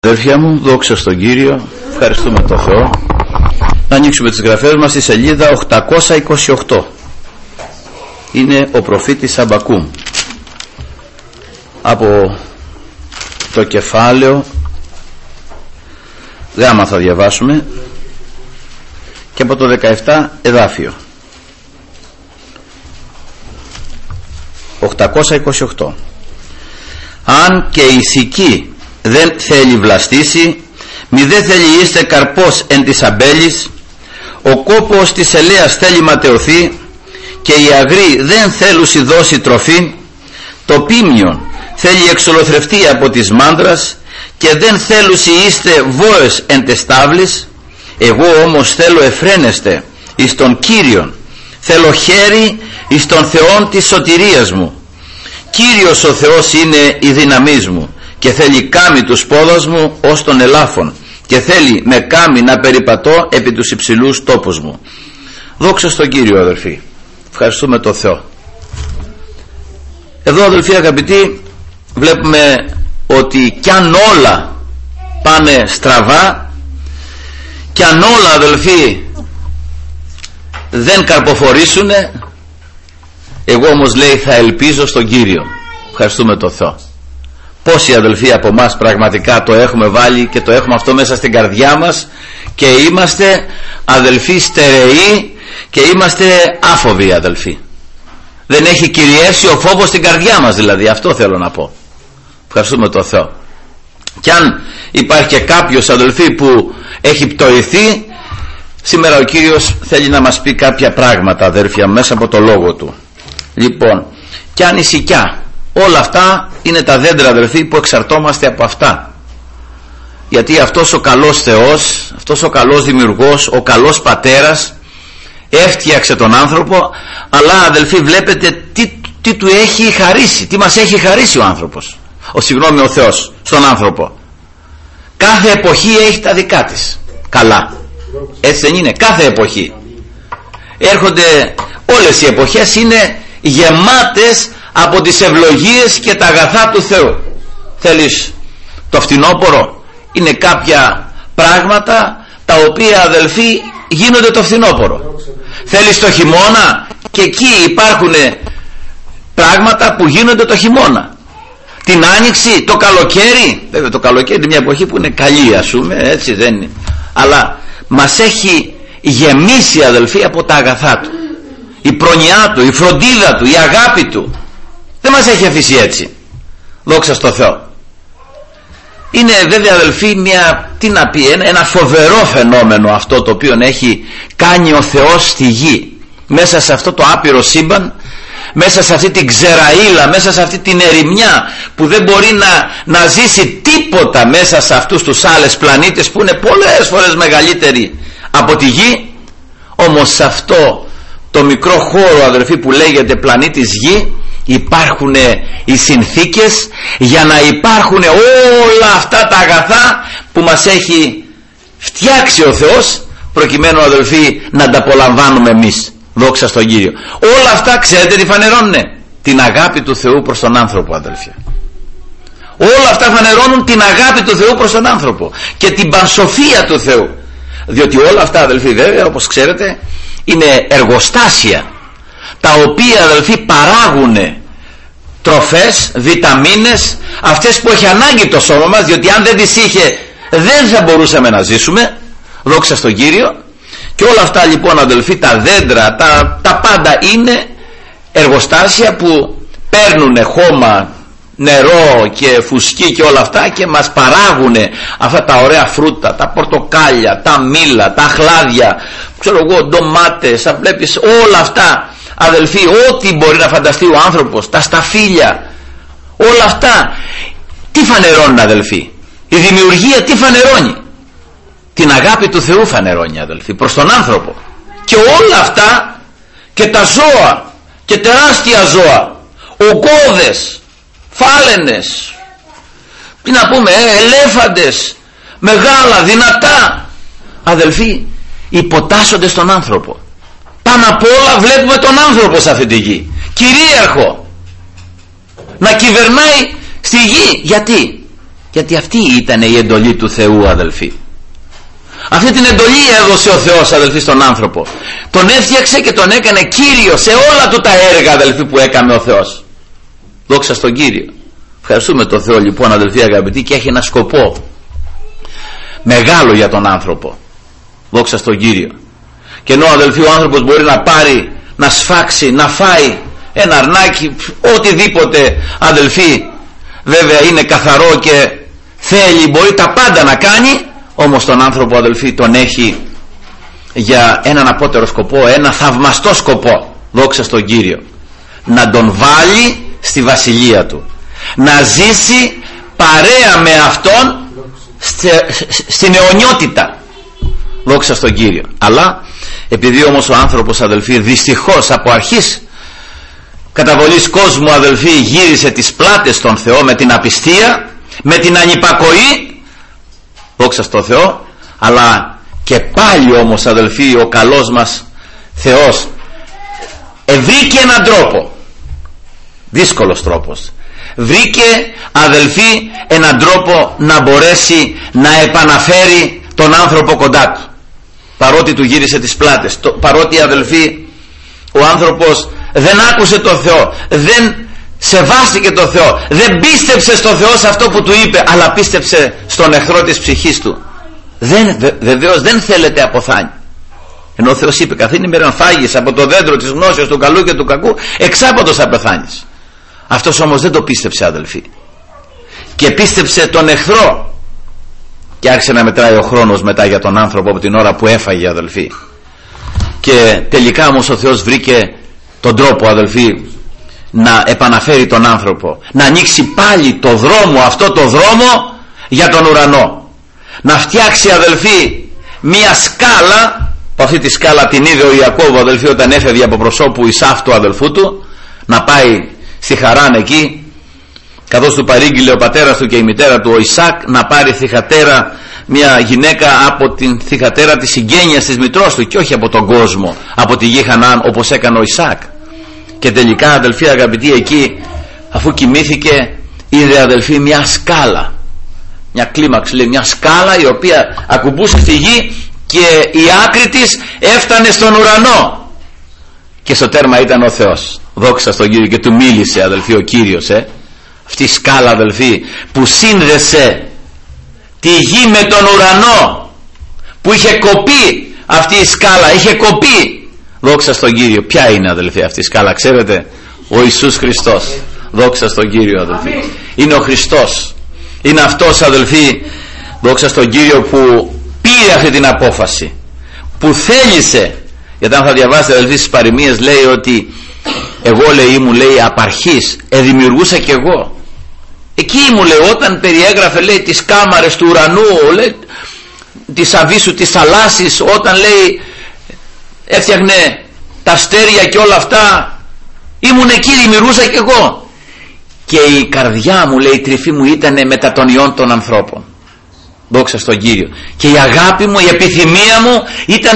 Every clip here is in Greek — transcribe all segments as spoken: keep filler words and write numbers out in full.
Αδέρφια μου, δόξα στον Κύριο, ευχαριστούμε τον Θεό. Να ανοίξουμε τις γραφές μας στη σελίδα οκτακόσια είκοσι οκτώ. Είναι ο προφήτης Αμπακούμ. Από το κεφάλαιο γάμα θα διαβάσουμε και από το δεκαεπτά εδάφιο. οκτακόσια είκοσι οκτώ. Αν και η σική δεν θέλει βλαστήσει, μη δεν θέλει είστε καρπός εν της αμπέλης, ο κόπος της ελαίας θέλει ματαιωθεί και η αγρή δεν θέλουσι δώσει τροφή, το πίμιον θέλει εξολοθρευτεί από της μάνδρας και δεν θέλουσι είστε βόες εν τες τάβλης, εγώ όμως θέλω εφραίνεστε εις τον Κύριον, θέλω χέρι εις τον Θεόν της σωτηρίας μου. Κύριος ο Θεός είναι η δύναμής μου και θέλει κάμει τους πόδας μου ως των ελάφων και θέλει με κάμει να περιπατώ επί τους υψηλούς τόπους μου. Δόξα στον Κύριο, αδελφοί. Ευχαριστούμε τον Θεό. Εδώ, αδελφοί αγαπητοί, βλέπουμε ότι κι αν όλα πάνε στραβά, κι αν όλα, αδελφοί, δεν καρποφορήσουνε, εγώ όμως, λέει, θα ελπίζω στον Κύριο. Ευχαριστούμε τον Θεό. Πόσοι αδελφοί από εμάς πραγματικά το έχουμε βάλει και το έχουμε αυτό μέσα στην καρδιά μας και είμαστε αδελφοί στερεοί και είμαστε άφοβοι αδελφοί. Δεν έχει κυριεύσει ο φόβος στην καρδιά μας, δηλαδή, αυτό θέλω να πω. Ευχαριστούμε τον Θεό. Και αν υπάρχει και κάποιος αδελφοί που έχει πτωηθεί, σήμερα ο Κύριος θέλει να μας πει κάποια πράγματα, αδέρφια, μέσα από το λόγο του. Λοιπόν, και αν η σικιά, όλα αυτά είναι τα δέντρα, αδελφοί, που εξαρτώμαστε από αυτά. Γιατί αυτός ο καλός Θεός, αυτός ο καλός δημιουργός, ο καλός πατέρας έφτιαξε τον άνθρωπο, αλλά αδελφοί βλέπετε τι, τι του έχει χαρίσει, τι μας έχει χαρίσει ο άνθρωπος, ο συγγνώμη ο Θεός στον άνθρωπο. Κάθε εποχή έχει τα δικά της. Καλά, έτσι δεν είναι? Κάθε εποχή έρχονται, όλες οι εποχές είναι γεμάτες από τις ευλογίες και τα αγαθά του Θεού. Θέλεις το φθινόπωρο, είναι κάποια πράγματα τα οποία, αδελφοί, γίνονται το φθινόπωρο. Θέλεις το χειμώνα, και εκεί υπάρχουν πράγματα που γίνονται το χειμώνα. Την άνοιξη, το καλοκαίρι, βέβαια το καλοκαίρι είναι μια εποχή που είναι καλή, ας πούμε, έτσι δεν είναι, αλλά μας έχει γεμίσει, αδελφοί, από τα αγαθά του. Η προνοιά του, η φροντίδα του, η αγάπη του δεν μας έχει αφήσει έτσι. Δόξα στο Θεό. Είναι βέβαια, αδελφοί, μια, τι να πει, ένα, ένα φοβερό φαινόμενο αυτό το οποίο έχει κάνει ο Θεός στη γη, μέσα σε αυτό το άπειρο σύμπαν, μέσα σε αυτή την ξεραΐλα, μέσα σε αυτή την ερημιά που δεν μπορεί να, να ζήσει τίποτα μέσα σε αυτούς τους άλλες πλανήτες που είναι πολλές φορές μεγαλύτεροι από τη γη. Όμως σε αυτό το μικρό χώρο, αδελφοί, που λέγεται πλανήτης γη, υπάρχουν οι συνθήκες για να υπάρχουν όλα αυτά τα αγαθά που μας έχει φτιάξει ο Θεός, προκειμένου, αδελφοί, να τα απολαμβάνουμε εμείς. Δόξα στον Κύριο. Όλα αυτά, ξέρετε τι φανερώνουνε? Την αγάπη του Θεού προς τον άνθρωπο, αδελφοί. Όλα αυτά φανερώνουν την αγάπη του Θεού προς τον άνθρωπο και την πανσοφία του Θεού. Διότι όλα αυτά, αδελφοί, βέβαια, όπως ξέρετε, είναι εργοστάσια τα οποία, αδελφοί, παράγουν τροφές, βιταμίνες, αυτές που έχει ανάγκη το σώμα μας, διότι αν δεν τις είχε δεν θα μπορούσαμε να ζήσουμε. Δόξα στον Κύριο. Και όλα αυτά, λοιπόν, αδελφοί, τα δέντρα, τα, τα πάντα είναι εργοστάσια που παίρνουν χώμα, νερό και φουσκί και όλα αυτά και μας παράγουν αυτά τα ωραία φρούτα, τα πορτοκάλια, τα μήλα, τα χλάδια, ξέρω εγώ, ντομάτες, θα βλέπεις όλα αυτά, αδελφοί, ό,τι μπορεί να φανταστεί ο άνθρωπος, τα σταφύλια, όλα αυτά τι φανερώνουν, αδελφοί? Η δημιουργία τι φανερώνει? Την αγάπη του Θεού φανερώνει, αδελφοί, προς τον άνθρωπο. Και όλα αυτά, και τα ζώα, και τεράστια ζώα, ογκώδες, φάλαινες, τι να πούμε, ε, ελέφαντες, μεγάλα, δυνατά, αδελφοί, υποτάσσονται στον άνθρωπο. Πάνω απ' όλα βλέπουμε τον άνθρωπο σε αυτή τη γη, κυρίαρχο, να κυβερνάει στη γη. Γιατί? Γιατί αυτή ήταν η εντολή του Θεού, αδελφοί. Αυτή την εντολή έδωσε ο Θεός, αδελφοί, στον άνθρωπο. Τον έφτιαξε και τον έκανε Κύριο σε όλα του τα έργα, αδελφοί, που έκανε ο Θεός. Δόξα στον Κύριο. Ευχαριστούμε τον Θεό, λοιπόν, αδελφοί αγαπητοί, και έχει ένα σκοπό μεγάλο για τον άνθρωπο. Δόξα στον Κύριο. Και ενώ, αδελφοί, ο άνθρωπος μπορεί να πάρει, να σφάξει, να φάει ένα αρνάκι, οτιδήποτε, αδελφοί, βέβαια είναι καθαρό και θέλει, μπορεί τα πάντα να κάνει, όμως τον άνθρωπο, αδελφοί, τον έχει για έναν απότερο σκοπό, ένα θαυμαστό σκοπό. Δόξα στον Κύριο. Να τον βάλει στη βασιλεία του, να ζήσει παρέα με αυτόν στην αιωνιότητα. Δόξα στον Κύριο. Αλλά επειδή όμως ο άνθρωπος, αδελφοί, δυστυχώς από αρχής καταβολής κόσμου, αδελφοί, γύρισε τις πλάτες στον Θεό με την απιστία, με την ανυπακοή, δόξα στον Θεό, αλλά και πάλι όμως, αδελφοί, ο καλός μας Θεός βρήκε έναν τρόπο, δύσκολος τρόπος, βρήκε, αδελφοί, έναν τρόπο να μπορέσει να επαναφέρει τον άνθρωπο κοντά του, παρότι του γύρισε τις πλάτες, το, παρότι, αδελφοί, ο άνθρωπος δεν άκουσε τον Θεό, δεν σεβάστηκε τον Θεό, δεν πίστεψε στον Θεό σε αυτό που του είπε, αλλά πίστεψε στον εχθρό της ψυχής του. Δεν, βε, βεβαίως δεν θέλετε αποθάνει. Ενώ ο Θεός είπε, καθήν ημέραν φάγεις από το δέντρο της γνώσεως του καλού και του κακού, εξάπατος θα πεθάνεις. Αυτός όμως δεν το πίστεψε, αδελφοί, και πίστεψε τον εχθρό, και άρχισε να μετράει ο χρόνος μετά για τον άνθρωπο από την ώρα που έφαγε, αδελφοί. Και τελικά όμως ο Θεός βρήκε τον τρόπο, αδελφοί, να επαναφέρει τον άνθρωπο, να ανοίξει πάλι το δρόμο, αυτό το δρόμο για τον ουρανό, να φτιάξει, αδελφοί, μία σκάλα. Αυτή τη σκάλα την είδε ο Ιακώβ, αδελφοί, όταν έφευγε από προσώπου Ισαύ του αδελφού του, να πάει στη Χαράν εκεί, καθώς του παρήγγειλε ο πατέρας του και η μητέρα του, ο Ισάκ, να πάρει θυγατέρα, μια γυναίκα από την θυγατέρα της συγγένειας της μητρός του και όχι από τον κόσμο, από τη γη Χανaan, όπως έκανε ο Ισάκ. Και τελικά, αδελφοί αγαπητοί, εκεί, αφού κοιμήθηκε, είδε, αδελφοί, μια σκάλα, μια κλίμαξ, λέει, μια σκάλα η οποία ακουμπούσε στη γη και η άκρη της έφτανε στον ουρανό, και στο τέρμα ήταν ο Θεός. Δόξα στον Κύριο. Και του μίλησε, αδελφοί, ο Κύριος, ε. αυτή η σκάλα, αδελφοί, που σύνδεσε τη γη με τον ουρανό, που είχε κοπεί αυτή η σκάλα, είχε κοπεί. Δόξα στον Κύριο. Ποια είναι, αδελφοί, αυτή η σκάλα, ξέρετε? Ο Ιησούς Χριστός. Δόξα στον Κύριο, αδελφοί. Είναι ο Χριστός. Είναι αυτός, αδελφοί, δόξα στον Κύριο, που πήρε αυτή την απόφαση, που θέλησε. Γιατί αν θα διαβάσετε, αδελφοί, στις παροιμίες, λέει ότι εγώ, λέει, μου, λέει, απαρχής εδημιουργούσα κι εγώ. Εκεί μου, λέει, όταν περιέγραφε, λέει, τις κάμαρες του ουρανού, λέει, της αβύσσου, της θαλάσσης, όταν, λέει, έφτιαχνε τα αστέρια και όλα αυτά, ήμουν εκεί, δημιουργούσα κι εγώ. Και η καρδιά μου, λέει, η τρυφή μου ήταν μετά των ιών των ανθρώπων. Δόξα στον Κύριο. Και η αγάπη μου, η επιθυμία μου ήταν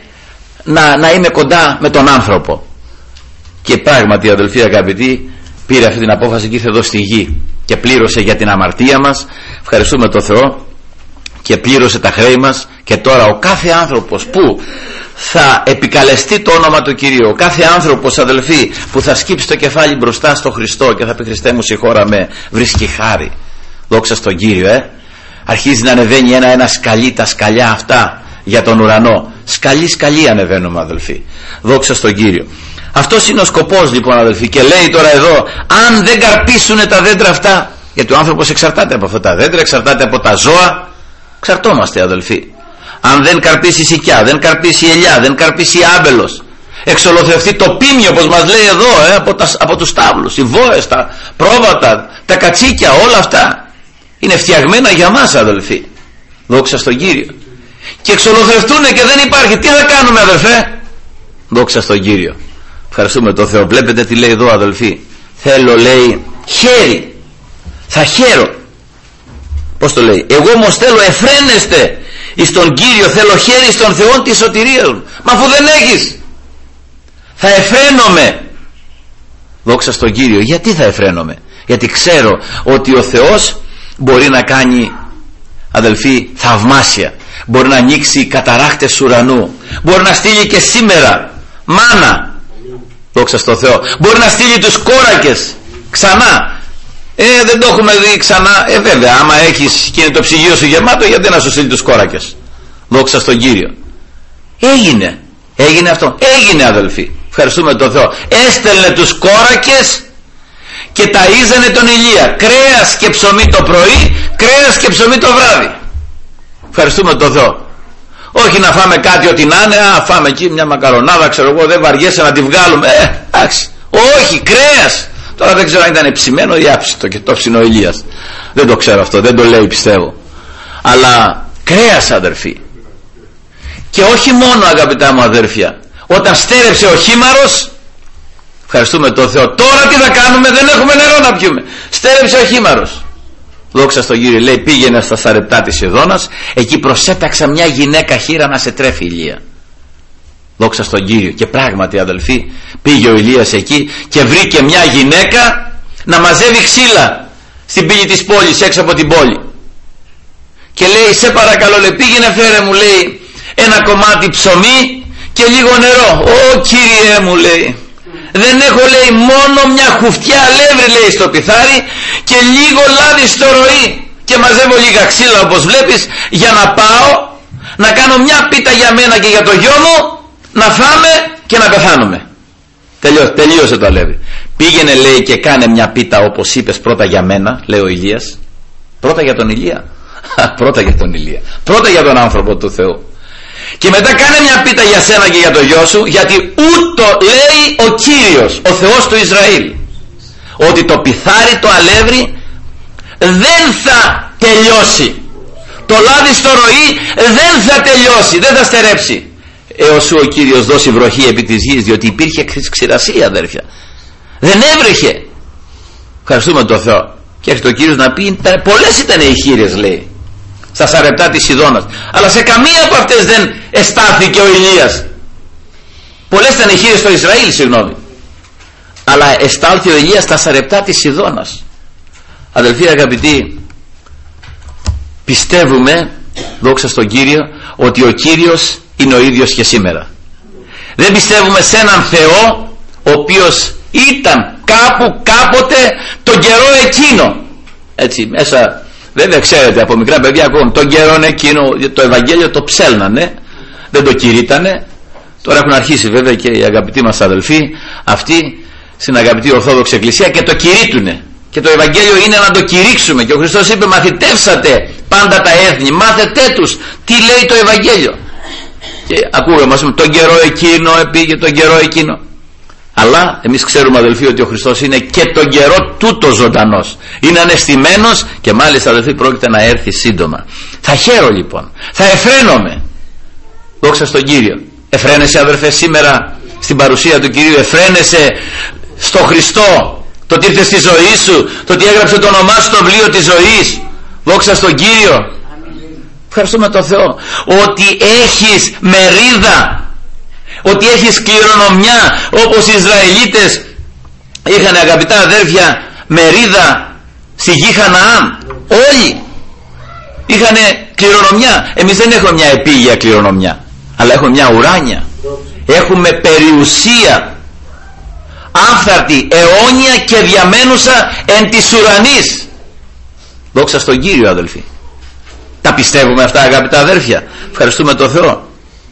να, να είμαι κοντά με τον άνθρωπο. Και πράγματι, αδελφοί αγαπητοί, πήρε αυτή την απόφαση και ήρθε εδώ στη γη και πλήρωσε για την αμαρτία μας. Ευχαριστούμε τον Θεό, και πλήρωσε τα χρέη μας. Και τώρα ο κάθε άνθρωπος που θα επικαλεστεί το όνομα του Κυρίου, ο κάθε άνθρωπος, αδελφοί, που θα σκύψει το κεφάλι μπροστά στο Χριστό και θα πει, Χριστέ μου, συγχώρα με, βρίσκει χάρη. Δόξα στον Κύριο, ε. Αρχίζει να ανεβαίνει ένα-ένα σκαλί, τα σκαλιά αυτά για τον ουρανό. Σκαλί σκαλί ανεβαίνουμε, αδελφοί. Δόξα στον Κύριο. Αυτός είναι ο σκοπός, λοιπόν, αδελφοί. Και λέει τώρα εδώ, αν δεν καρπίσουν τα δέντρα αυτά, γιατί ο άνθρωπος εξαρτάται από αυτά τα δέντρα, εξαρτάται από τα ζώα, εξαρτώμαστε, αδελφοί. Αν δεν καρπίσει η σικιά, δεν καρπίσει η ελιά, δεν καρπίσει η άμπελος, εξολοθρευτεί το πίμιο, όπως μας λέει εδώ, ε, από, τα, από τους τάβλους, οι βόες, τα πρόβατα, τα κατσίκια, όλα αυτά είναι φτιαγμένα για μας, αδελφοί. Δόξα στον Κύριο. Και εξολοθρευτούν και δεν υπάρχει. Τι θα κάνουμε, αδελφέ? Δόξα στον Κύριο. Ευχαριστούμε τον Θεό. Βλέπετε τι λέει εδώ, αδελφοί. Θέλω, λέει, χέρι. Θα χαίρω. Πώς το λέει? Εγώ όμως θέλω εφραίνεστε εις τον Κύριο, θέλω χέρι στον Θεό της σωτηρίας μου. Μα αφού δεν έχεις, θα εφραίνομαι. Δόξα στον Κύριο. Γιατί θα εφραίνομαι? Γιατί ξέρω ότι ο Θεός μπορεί να κάνει, αδελφοί, θαυμάσια. Μπορεί να ανοίξει καταράχτες ουρανού. Μπορεί να στείλει και σήμερα μάνα, δόξα στο Θεό. Μπορεί να στείλει τους κόρακες ξανά. Ε, δεν το έχουμε δει ξανά. Ε, βέβαια, άμα έχεις και είναι το ψυγείο σου γεμάτο, γιατί να σου στείλει τους κόρακες? Δόξα στον Κύριο. Έγινε. Έγινε αυτό. Έγινε, αδελφοί. Ευχαριστούμε τον Θεό. Έστελνε τους κόρακες και ταΐζανε τον Ηλία. Κρέας και ψωμί το πρωί, κρέας και ψωμί το βράδυ. Ευχαριστούμε τον Θεό. Όχι να φάμε κάτι ό,τι να είναι. Α, φάμε εκεί μια μακαρονάδα, ξέρω εγώ, δεν βαριέσαι να τη βγάλουμε. Ε, εντάξει. Όχι, κρέας. Τώρα δεν ξέρω αν ήταν ψημένο ή άψητο και το ψινό Ηλίας. Δεν το ξέρω αυτό, δεν το λέει, πιστεύω. Αλλά κρέας, αδερφοί. Και όχι μόνο, αγαπητά μου αδέρφια, όταν στέρεψε ο χήμαρος, ευχαριστούμε τον Θεό. Τώρα τι θα κάνουμε? Δεν έχουμε νερό να πιούμε. Στέρεψε ο χήμαρος. Δόξα στον Κύριο. Λέει, πήγαινε στα Σαρεπτά της Σιδώνας, εκεί προσέταξα μια γυναίκα χήρα να σε τρέφει, Ηλία. Δόξα στον Κύριο. Και πράγματι, αδελφοί, πήγε ο Ηλίας εκεί και βρήκε μια γυναίκα να μαζεύει ξύλα στην πύλη της πόλης, έξω από την πόλη. Και λέει, σε παρακαλώ, λέει, πήγαινε φέρε μου, λέει, ένα κομμάτι ψωμί και λίγο νερό. Ω Κύριε μου, λέει, δεν έχω, λέει, μόνο μια χουφτιά αλεύρι, λέει, στο πιθάρι και λίγο λάδι στο ροή, και μαζεύω λίγα ξύλα, όπως βλέπεις, για να πάω να κάνω μια πίτα για μένα και για το γιο μου, να φάμε και να πεθάνουμε. Τελειώ, τελείωσε το αλεύρι. Πήγαινε, λέει, και κάνε μια πίτα όπως είπες, πρώτα για μένα, λέει ο Ηλίας. Πρώτα για τον Ηλία. Πρώτα για τον Ηλία. Πρώτα για τον άνθρωπο του Θεού. Και μετά κάνε μια πίτα για σένα και για το γιο σου, γιατί ούτω λέει ο Κύριος, ο Θεός του Ισραήλ, ότι το πιθάρι, το αλεύρι δεν θα τελειώσει. Το λάδι στο ροή δεν θα τελειώσει, δεν θα στερέψει, έως σου ο Κύριος δώσει βροχή επί της γης, διότι υπήρχε ξηρασία, αδέρφια. Δεν έβρεχε. Ευχαριστούμε τον Θεό. Και έρχεται ο Κύριος να πει, πολλές ήταν οι χήρες, λέει, στα Σαρεπτά της Σιδώνας, αλλά σε καμία από αυτές δεν εστάθηκε ο Ηλίας. Πολλές ήταν οι χήρες στο Ισραήλ, συγγνώμη, αλλά εστάλθη ο Ηλίας στα Σαρεπτά της Σιδώνας. Αδελφοί αγαπητοί, πιστεύουμε, δόξα στον Κύριο, ότι ο Κύριος είναι ο ίδιος και σήμερα. Δεν πιστεύουμε σε έναν Θεό ο οποίος ήταν κάπου κάποτε τον καιρό εκείνο, έτσι μέσα. Βέβαια ξέρετε, από μικρά παιδιά ακόμα τον καιρό εκείνο το Ευαγγέλιο το ψέλνανε, δεν το κηρύττανε. Τώρα έχουν αρχίσει βέβαια και οι αγαπητοί μας αδελφοί αυτοί στην αγαπητή Ορθόδοξη Εκκλησία και το κηρύττουνε. Και το Ευαγγέλιο είναι να το κηρύξουμε. Και ο Χριστός είπε, μαθητεύσατε πάντα τα έθνη, μάθετε τους τι λέει το Ευαγγέλιο. Και ακούγαμε, ας πούμε, τον καιρό εκείνο επήγε, τον καιρό εκείνο. Αλλά εμείς ξέρουμε, αδελφοί, ότι ο Χριστός είναι και τον καιρό τούτο ζωντανός. Είναι ανεστημένος και μάλιστα, αδελφοί, πρόκειται να έρθει σύντομα. Θα χαίρω λοιπόν, θα εφραίνομαι. Δόξα στον Κύριο. Εφραίνεσαι, αδελφέ, σήμερα στην παρουσία του Κυρίου? Εφραίνεσαι στο Χριστό, το ότι ήρθε στη ζωή σου, το ότι έγραψε το όνομά σου στο βιβλίο της ζωής? Δόξα στον Κύριο. Ευχαριστούμε τον Θεό ότι έχεις μερίδα, ότι έχεις κληρονομιά, όπως οι Ισραηλίτες είχαν, αγαπητά αδέρφια, μερίδα στη γη Χαναάν. Όλοι είχαν κληρονομιά. Εμείς δεν έχουμε μια επίγεια κληρονομιά, αλλά έχουμε μια ουράνια. Έχουμε περιουσία άφθαρτη, αιώνια και διαμένουσα εν της ουρανής. Δόξα στον Κύριο, αδελφοί. Τα πιστεύουμε αυτά, αγαπητά αδέρφια? Ευχαριστούμε τον Θεό.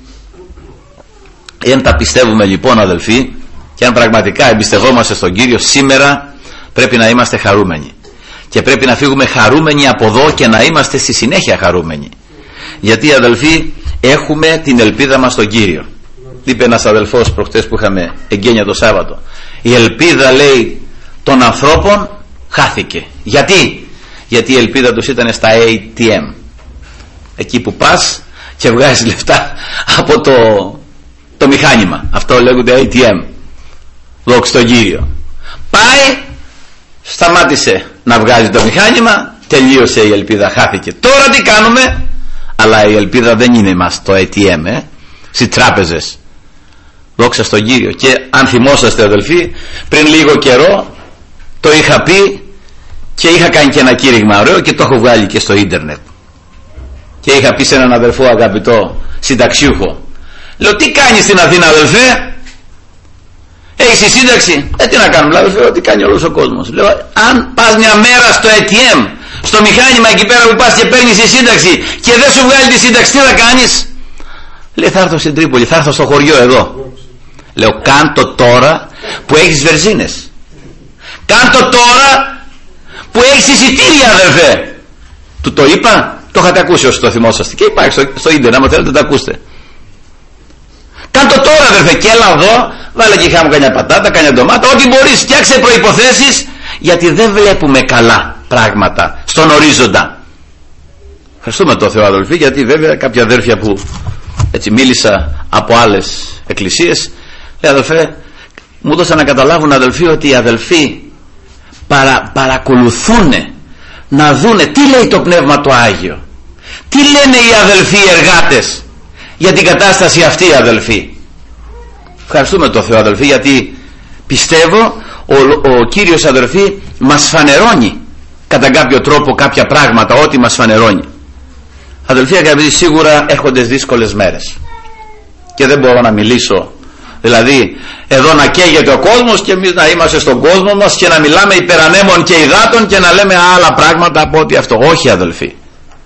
Εάν τα πιστεύουμε λοιπόν, αδελφοί, και αν πραγματικά εμπιστευόμαστε στον Κύριο, σήμερα πρέπει να είμαστε χαρούμενοι. Και πρέπει να φύγουμε χαρούμενοι από εδώ και να είμαστε στη συνέχεια χαρούμενοι. Γιατί, αδελφοί, έχουμε την ελπίδα μας στον Κύριο. Είπε ένας αδελφός προχτές που είχαμε εγγένεια το Σάββατο, η ελπίδα, λέει, των ανθρώπων χάθηκε. Γιατί? Γιατί η ελπίδα τους ήταν στα έι τι εμ, εκεί που πας και βγάζεις λεφτά από το, το μηχάνημα. Αυτό λέγονται έι τι εμ. Δόξα στον Κύριο. Πάει, σταμάτησε να βγάζει το μηχάνημα, τελείωσε η ελπίδα, χάθηκε. Τώρα τι κάνουμε? Αλλά η ελπίδα δεν είναι μας το έι τι εμ, ε, στις τράπεζες. Δόξα στον Κύριο. Και αν θυμόσαστε, αδελφοί, πριν λίγο καιρό το είχα πει Και είχα κάνει και ένα κήρυγμα ωραίο και το έχω βγάλει και στο ίντερνετ. Και είχα πει σε έναν αδελφό αγαπητό συνταξιούχο, λέω, τι κάνεις στην Αθήνα, αδελφέ? Έχεις η σύνταξη? Ε, τι να κάνουμε, αδελφέ, ό,τι κάνει όλος ο κόσμος. Λέω, αν πας μια μέρα στο έι τι εμ, στο μηχάνημα εκεί πέρα που πας και παίρνεις τη σύνταξη και δεν σου βγάλει τη σύνταξη, τι θα κάνεις? Λέει, θα έρθω στην Τρίπολη, θα έρθω στο χωριό εδώ. Λέω, κάντο τώρα που έχεις βενζίνες. Κάντο τώρα που έχεις εισιτήρια, αδελφέ. Του το είπα, το είχατε ακούσει όσοι το θυμόσαστε. Και υπάρχει στο, στο ίντερνετ, άμα θέλετε το ακούστε. Κάντο τώρα, αδελφέ, και έλα εδώ, βάλε και χάμω κανιά πατάτα, κανιά ντομάτα, ό,τι μπορείς, φτιάξε προϋποθέσεις, γιατί δεν βλέπουμε καλά πράγματα στον ορίζοντα. Ευχαριστούμε τον Θεό, αδελφοί, γιατί βέβαια κάποια αδέρφια που έτσι μίλησα από άλλες εκκλησίες, λέει, αδελφέ, μου έδωσαν να καταλάβουν, αδελφοί, ότι οι αδελφοί παρα, παρακολουθούν να δούνε τι λέει το Πνεύμα το Άγιο, τι λένε οι αδελφοί εργάτες για την κατάσταση αυτή, αδελφοί. Ευχαριστούμε τον Θεό, αδελφοί, γιατί πιστεύω ο, ο Κύριος, αδελφοί, μας φανερώνει κατά κάποιο τρόπο κάποια πράγματα, ό,τι μας φανερώνει. Αδελφοί αγαπητοί, σίγουρα έρχονται δύσκολες μέρες και δεν μπορώ να μιλήσω, δηλαδή εδώ να καίγεται ο κόσμος και εμείς να είμαστε στον κόσμο μας και να μιλάμε υπερανέμων και υδάτων και να λέμε άλλα πράγματα από ό,τι αυτό. Όχι, αδελφοί,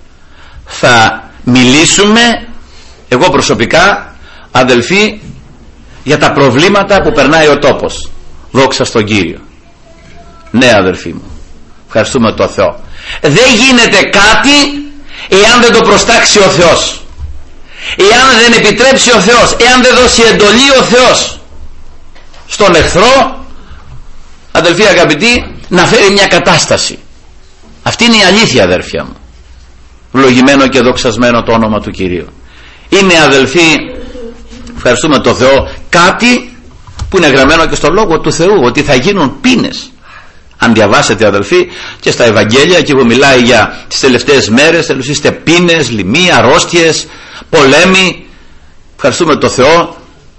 θα μιλήσουμε, εγώ προσωπικά, αδελφοί, για τα προβλήματα που περνάει ο τόπος. Δόξα στον Κύριο. Ναι, αδελφοί μου, ευχαριστούμε τον Θεό. Δεν γίνεται κάτι εάν δεν το προστάξει ο Θεός, εάν δεν επιτρέψει ο Θεός, εάν δεν δώσει εντολή ο Θεός στον εχθρό, αδελφοί αγαπητοί, να φέρει μια κατάσταση. Αυτή είναι η αλήθεια, αδέρφια μου. Βλογημένο και δοξασμένο το όνομα του Κυρίου. Είναι, αδελφοί, ευχαριστούμε τον Θεό, κάτι που είναι γραμμένο και στο Λόγο του Θεού, ότι θα γίνουν πείνες. Αν διαβάσετε, αδελφοί, και στα Ευαγγέλια, και εγώ μιλάει για τις τελευταίες μέρες, θέλετε πείνες, λοιμοί, αρρώστιες, πολέμοι. Ευχαριστούμε τον Θεό.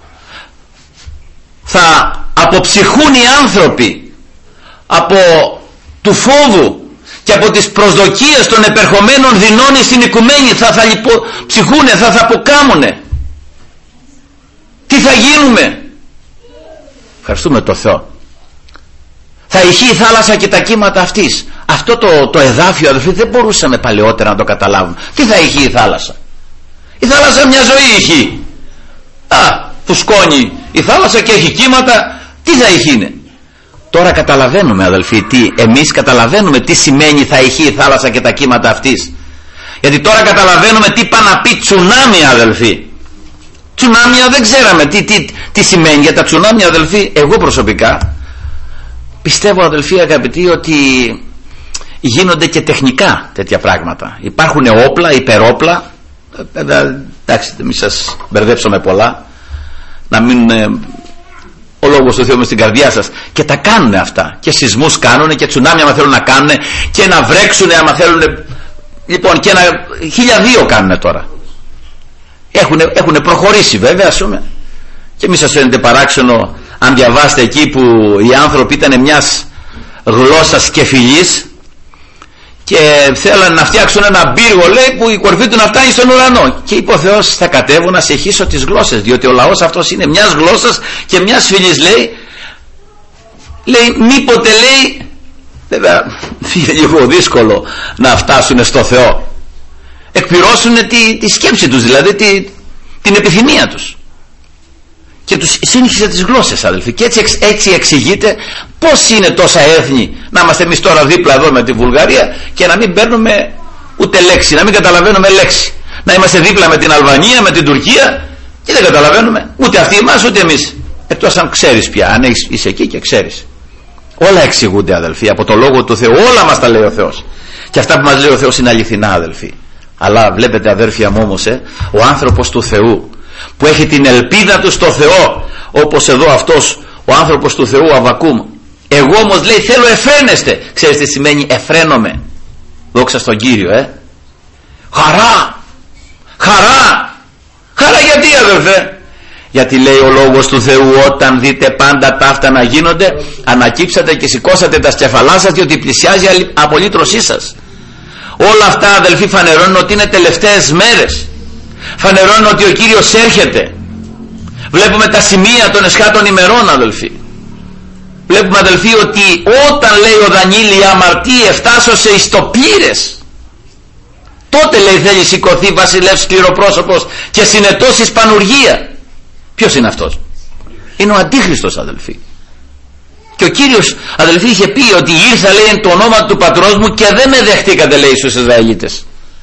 Θα αποψυχούν οι άνθρωποι από του φόβου και από τις προσδοκίες των επερχομένων δεινών στην οικουμένη. Θα, θα ψυχούνε, θα, θα αποκάμουνε. Τι θα γίνουμε? Ευχαριστούμε τον Θεό. Θα ηχεί η θάλασσα και τα κύματα αυτής. Αυτό το, το εδάφιο, αδελφοί, δεν μπορούσαμε παλαιότερα να το καταλάβουμε. Τι θα ηχεί η θάλασσα? Η θάλασσα μια ζωή ηχεί. Α, φουσκώνει η θάλασσα και έχει κύματα. Τι θα ηχεί? Τώρα καταλαβαίνουμε, αδελφοί, τι, εμείς καταλαβαίνουμε τι σημαίνει θα ηχεί η θάλασσα και τα κύματα αυτής. Γιατί τώρα καταλαβαίνουμε τι πάει να πει τσουνάμι, αδελφοί. Τσουνάμια δεν ξέραμε τι, τι, τι σημαίνει. Για τα τσουνάμια, αδελφοί, εγώ προσωπικά πιστεύω, αδελφοί αγαπητοί, ότι γίνονται και τεχνικά τέτοια πράγματα. Υπάρχουν όπλα, υπερόπλα. Εντάξει, μην σας μπερδέψω με πολλά, να μην ε, ο λόγος του Θεού μες στην καρδιά σας. Και τα κάνουν αυτά. Και σεισμούς κάνουν και τσουνάμια άμα θέλουν να κάνουν, και να βρέξουν άμα θέλουν. Λοιπόν, και ένα χίλια δύο κάνουν τώρα. Έχουν, έχουν προχωρήσει βέβαια, ας πούμε. Και μη σας φαίνεται παράξενο αν διαβάσετε εκεί που οι άνθρωποι ήταν μιας γλώσσας και φυλής και θέλανε να φτιάξουν ένα πύργο, λέει, που η κορφή του να φτάνει στον ουρανό, και είπε ο Θεός, θα κατέβω να σε χύσω τις γλώσσες, διότι ο λαός αυτός είναι μιας γλώσσας και μιας φυλής, λέει. Λέει, μήποτε, λέει, βέβαια είναι λίγο δύσκολο να φτάσουν στο Θεό, εκπληρώσουν τη, τη σκέψη τους, δηλαδή τη, την επιθυμία τους, και τους σύγχυσε τις γλώσσες, αδελφοί. Και έτσι, έτσι εξηγείται πως είναι τόσα έθνη να είμαστε εμείς τώρα δίπλα εδώ με τη Βουλγαρία και να μην παίρνουμε ούτε λέξη, να μην καταλαβαίνουμε λέξη. Να είμαστε δίπλα με την Αλβανία, με την Τουρκία και δεν καταλαβαίνουμε ούτε αυτοί εμάς ούτε εμείς. Εκτός αν ξέρεις πια, αν είσαι εκεί και ξέρεις. Όλα εξηγούνται, αδελφοί, από το Λόγο του Θεού. Όλα μας τα λέει ο Θεός. Και αυτά που μας λέει ο Θεός είναι αληθινά, αδελφοί. Αλλά βλέπετε, αδέρφια μου, όμως, ε, ο άνθρωπος του Θεού που έχει την ελπίδα του στο Θεό, όπως εδώ αυτός ο άνθρωπος του Θεού Αββακούμ, εγώ όμως, λέει, θέλω εφραίνεστε. Ξέρεις τι σημαίνει εφραίνομαι? Δόξα στον Κύριο, ε χαρά, χαρά, χαρά. Γιατί, αδελφέ? Γιατί λέει ο λόγος του Θεού, όταν δείτε πάντα τα αυτά να γίνονται, ανακύψατε και σηκώσατε τα σκεφαλά σας, διότι πλησιάζει η απολύτρωσή σας. Όλα αυτά, αδελφοί, φανερώνουν ότι είναι τελευταίες μέρες. Φανερώνουν ότι ο Κύριος έρχεται. Βλέπουμε τα σημεία των εσχάτων ημερών, αδελφοί. Βλέπουμε, αδελφοί, ότι όταν, λέει ο Δανιήλ, η αμαρτία εφτάσωσε εις το πλήρες, τότε, λέει, θέλει σηκωθεί βασιλεύς σκληροπρόσωπος και συνετός εις πανουργία. Ποιος είναι αυτός? Είναι ο Αντίχριστος, αδελφοί. Και ο Κύριος, αδελφοί, είχε πει ότι ήρθα, λέει, εν το όνομα του πατρός μου και δεν με δεχτήκατε, λέει, στους Ισραηλίτες.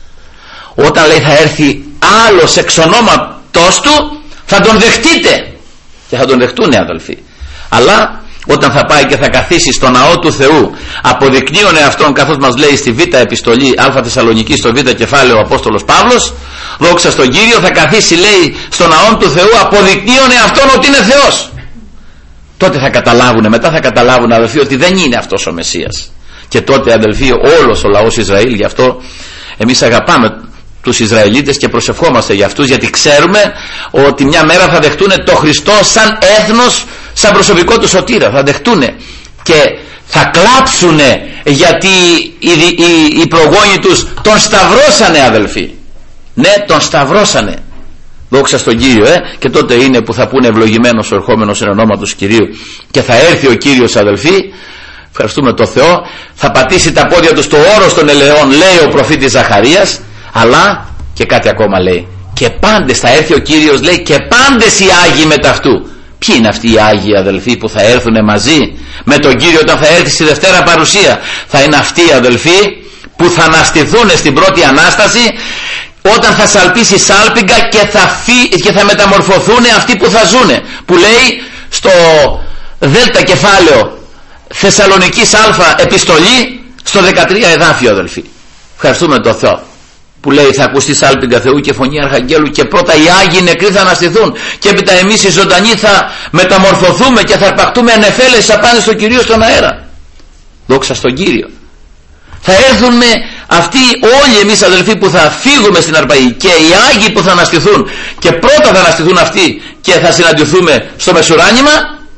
Όταν, λέει, θα έρθει άλλος εξ ονόματος του, θα τον δεχτείτε. Και θα τον δεχτούνε, αδελφοί. Αλλά όταν θα πάει και θα καθίσει στο ναό του Θεού, αποδεικνύωνε αυτόν, καθώς μας λέει στη Β' επιστολή Α Θεσσαλονική, στο Β' κεφάλαιο, ο Απόστολος Παύλος, δόξα στον Κύριο, θα καθίσει, λέει, στο ναό του Θεού, αποδεικνύωνε αυτόν ότι είναι Θεός. Τότε θα καταλάβουν, μετά θα καταλάβουν, αδελφοί, ότι δεν είναι αυτός ο Μεσσίας. Και τότε, αδελφοί, όλος ο λαός Ισραήλ, γι' αυτό εμείς αγαπάμε τους Ισραηλίτες και προσευχόμαστε για αυτούς, γιατί ξέρουμε ότι μια μέρα θα δεχτούν το Χριστό σαν έθνος, σαν προσωπικό του σωτήρα. Θα δεχτούν και θα κλάψουν, γιατί οι, οι, οι προγόνοι τους τον σταυρώσανε, αδελφοί. Ναι, τον σταυρώσανε. Δόξα στον Κύριο, ε. Και τότε είναι που θα πούνε ευλογημένος ο ερχόμενος εν ονόματος του Κυρίου. Και θα έρθει ο Κύριος, αδελφοί. Ευχαριστούμε το Θεό. Θα πατήσει τα πόδια του στο όρος των ελαιών, λέει ο προφήτης Ζαχαρίας. Αλλά και κάτι ακόμα λέει. Και πάντες θα έρθει ο Κύριος, λέει, και πάντες οι Άγιοι μετά αυτού. Ποιοι είναι αυτοί οι Άγιοι, αδελφοί, που θα έρθουν μαζί με τον Κύριο όταν θα έρθει στη Δευτέρα Παρουσία? Θα είναι αυτοί, αδελφοί, που θα αναστηθούν στην πρώτη Ανάσταση, όταν θα σαλπίσει σάλπιγγα και θα, φύ, και θα μεταμορφωθούν αυτοί που θα ζουνε. Που λέει στο Δέλτα κεφάλαιο Θεσσαλονικής Α επιστολή, στο δεκατρία εδάφιο, αδελφοί. Ευχαριστούμε τον Θεό. Που λέει θα ακουστεί σάλπιγγα Θεού και φωνή Αρχαγγέλου, και πρώτα οι Άγιοι νεκροί θα αναστηθούν και έπειτα εμείς οι ζωντανοί θα μεταμορφωθούμε και θα αρπακτούμε ανεφέλες απάνω στο Κυρίο στον αέρα. Δόξα στον Κύριο. Θα έρθουν με αυτοί όλοι εμείς, αδελφοί, που θα φύγουμε στην αρπαγή, και οι Άγιοι που θα αναστηθούν, και πρώτα θα αναστηθούν αυτοί και θα συναντηθούμε στο μεσουράνημα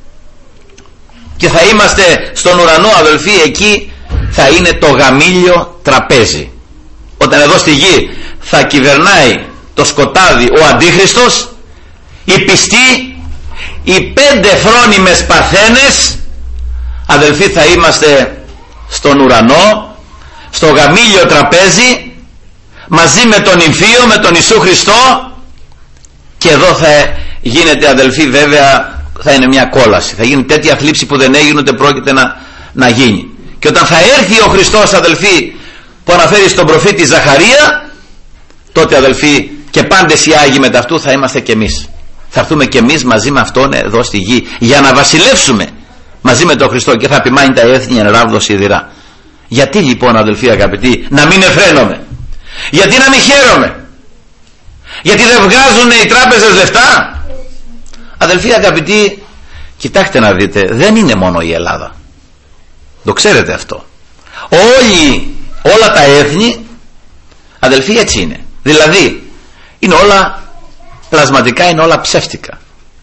και θα είμαστε στον ουρανό, αδελφοί. Εκεί θα είναι το γαμήλιο τραπέζι. Όταν εδώ στη γη θα κυβερνάει το σκοτάδι ο Αντίχριστος, οι πιστοί, οι πέντε φρόνιμες παρθένες, αδελφοί, θα είμαστε στον ουρανό, στο γαμήλιο τραπέζι, μαζί με τον Ιμφίο, με τον Ιησού Χριστό. Και εδώ θα γίνεται, αδελφοί, βέβαια θα είναι μια κόλαση, θα γίνει τέτοια θλίψη που δεν έγινε ούτε πρόκειται να, να γίνει. Και όταν θα έρθει ο Χριστός, αδελφοί, που αναφέρει στον προφήτη Ζαχαρία, τότε, αδελφοί, και πάντες οι Άγιοι μετά αυτού θα είμαστε και εμείς. Θα έρθουμε και εμείς μαζί με αυτόν εδώ στη γη για να βασιλεύσουμε μαζί με τον Χριστό, και θα ποιμάνει τα έθνη εν ράβδο σιδηρά. Γιατί λοιπόν, αδελφοί αγαπητοί, να μην εφραίνομαι? Γιατί να μην χαίρομαι? Γιατί δεν βγάζουν οι τράπεζες λεφτά? Αδελφοί αγαπητοί, κοιτάξτε να δείτε, δεν είναι μόνο η Ελλάδα. Το ξέρετε αυτό. Όλοι, όλα τα έθνη, αδελφοί, έτσι είναι. Δηλαδή είναι όλα πλασματικά, είναι όλα ψεύτικα.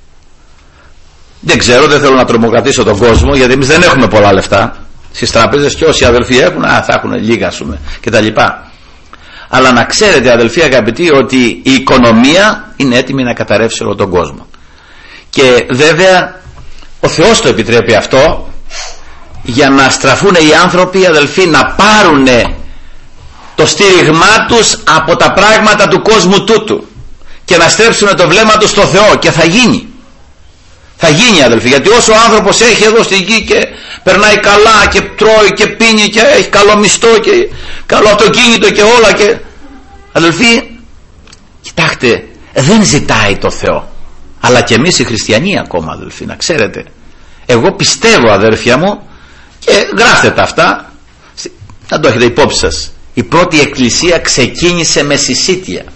Δεν ξέρω, δεν θέλω να τρομοκρατήσω τον κόσμο, γιατί εμείς δεν έχουμε πολλά λεφτά στις τράπεζες, και όσοι αδελφοί έχουν, α, θα έχουν λίγα, ας πούμε, και τα λοιπά. Αλλά να ξέρετε, αδελφοί αγαπητοί, ότι η οικονομία είναι έτοιμη να καταρρεύσει όλο τον κόσμο. Και βέβαια ο Θεός το επιτρέπει αυτό, για να στραφούν οι άνθρωποι, αδελφοί, να πάρουν το στήριγμά τους από τα πράγματα του κόσμου τούτου και να στρέψουν το βλέμμα τους στο Θεό. Και θα γίνει. Θα γίνει, αδελφοί, γιατί όσο ο άνθρωπος έχει εδώ στη γη και περνάει καλά και τρώει και πίνει και έχει καλό μισθό και καλό αυτοκίνητο και όλα, και αδελφοί, κοιτάξτε, δεν ζητάει το Θεό. Αλλά και εμείς οι χριστιανοί ακόμα, αδελφοί, να ξέρετε, εγώ πιστεύω, αδέρφια μου, και γράφτε τα αυτά, να το έχετε υπόψη σας, η πρώτη εκκλησία ξεκίνησε με συσίτια,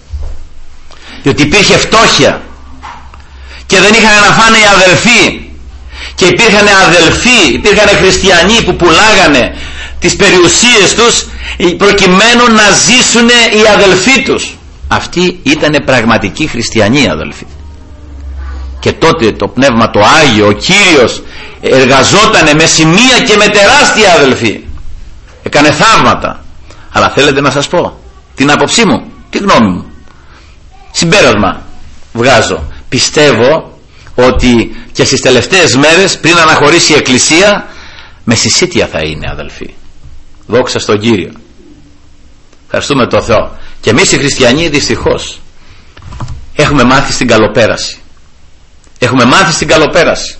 διότι υπήρχε φτώχεια και δεν είχαν να φάνε οι αδελφοί, και υπήρχαν αδελφοί, υπήρχαν χριστιανοί που πουλάγανε τις περιουσίες τους προκειμένου να ζήσουν οι αδελφοί τους. Αυτοί ήταν πραγματικοί χριστιανοί, αδελφοί. Και τότε το Πνεύμα το Άγιο, ο Κύριος, εργαζότανε με σημεία και με τεράστια, αδελφοί. Έκανε θαύματα. Αλλά θέλετε να σας πω την άποψή μου, τη γνώμη μου. Συμπέρασμα βγάζω. Πιστεύω ότι και στις τελευταίες μέρες, πριν αναχωρήσει η Εκκλησία, με συσίτια θα είναι, αδελφοί. Δόξα στον Κύριο. Ευχαριστούμε τον Θεό. Και εμείς οι χριστιανοί δυστυχώς έχουμε μάθει στην καλοπέραση. Έχουμε μάθει στην καλοπέραση.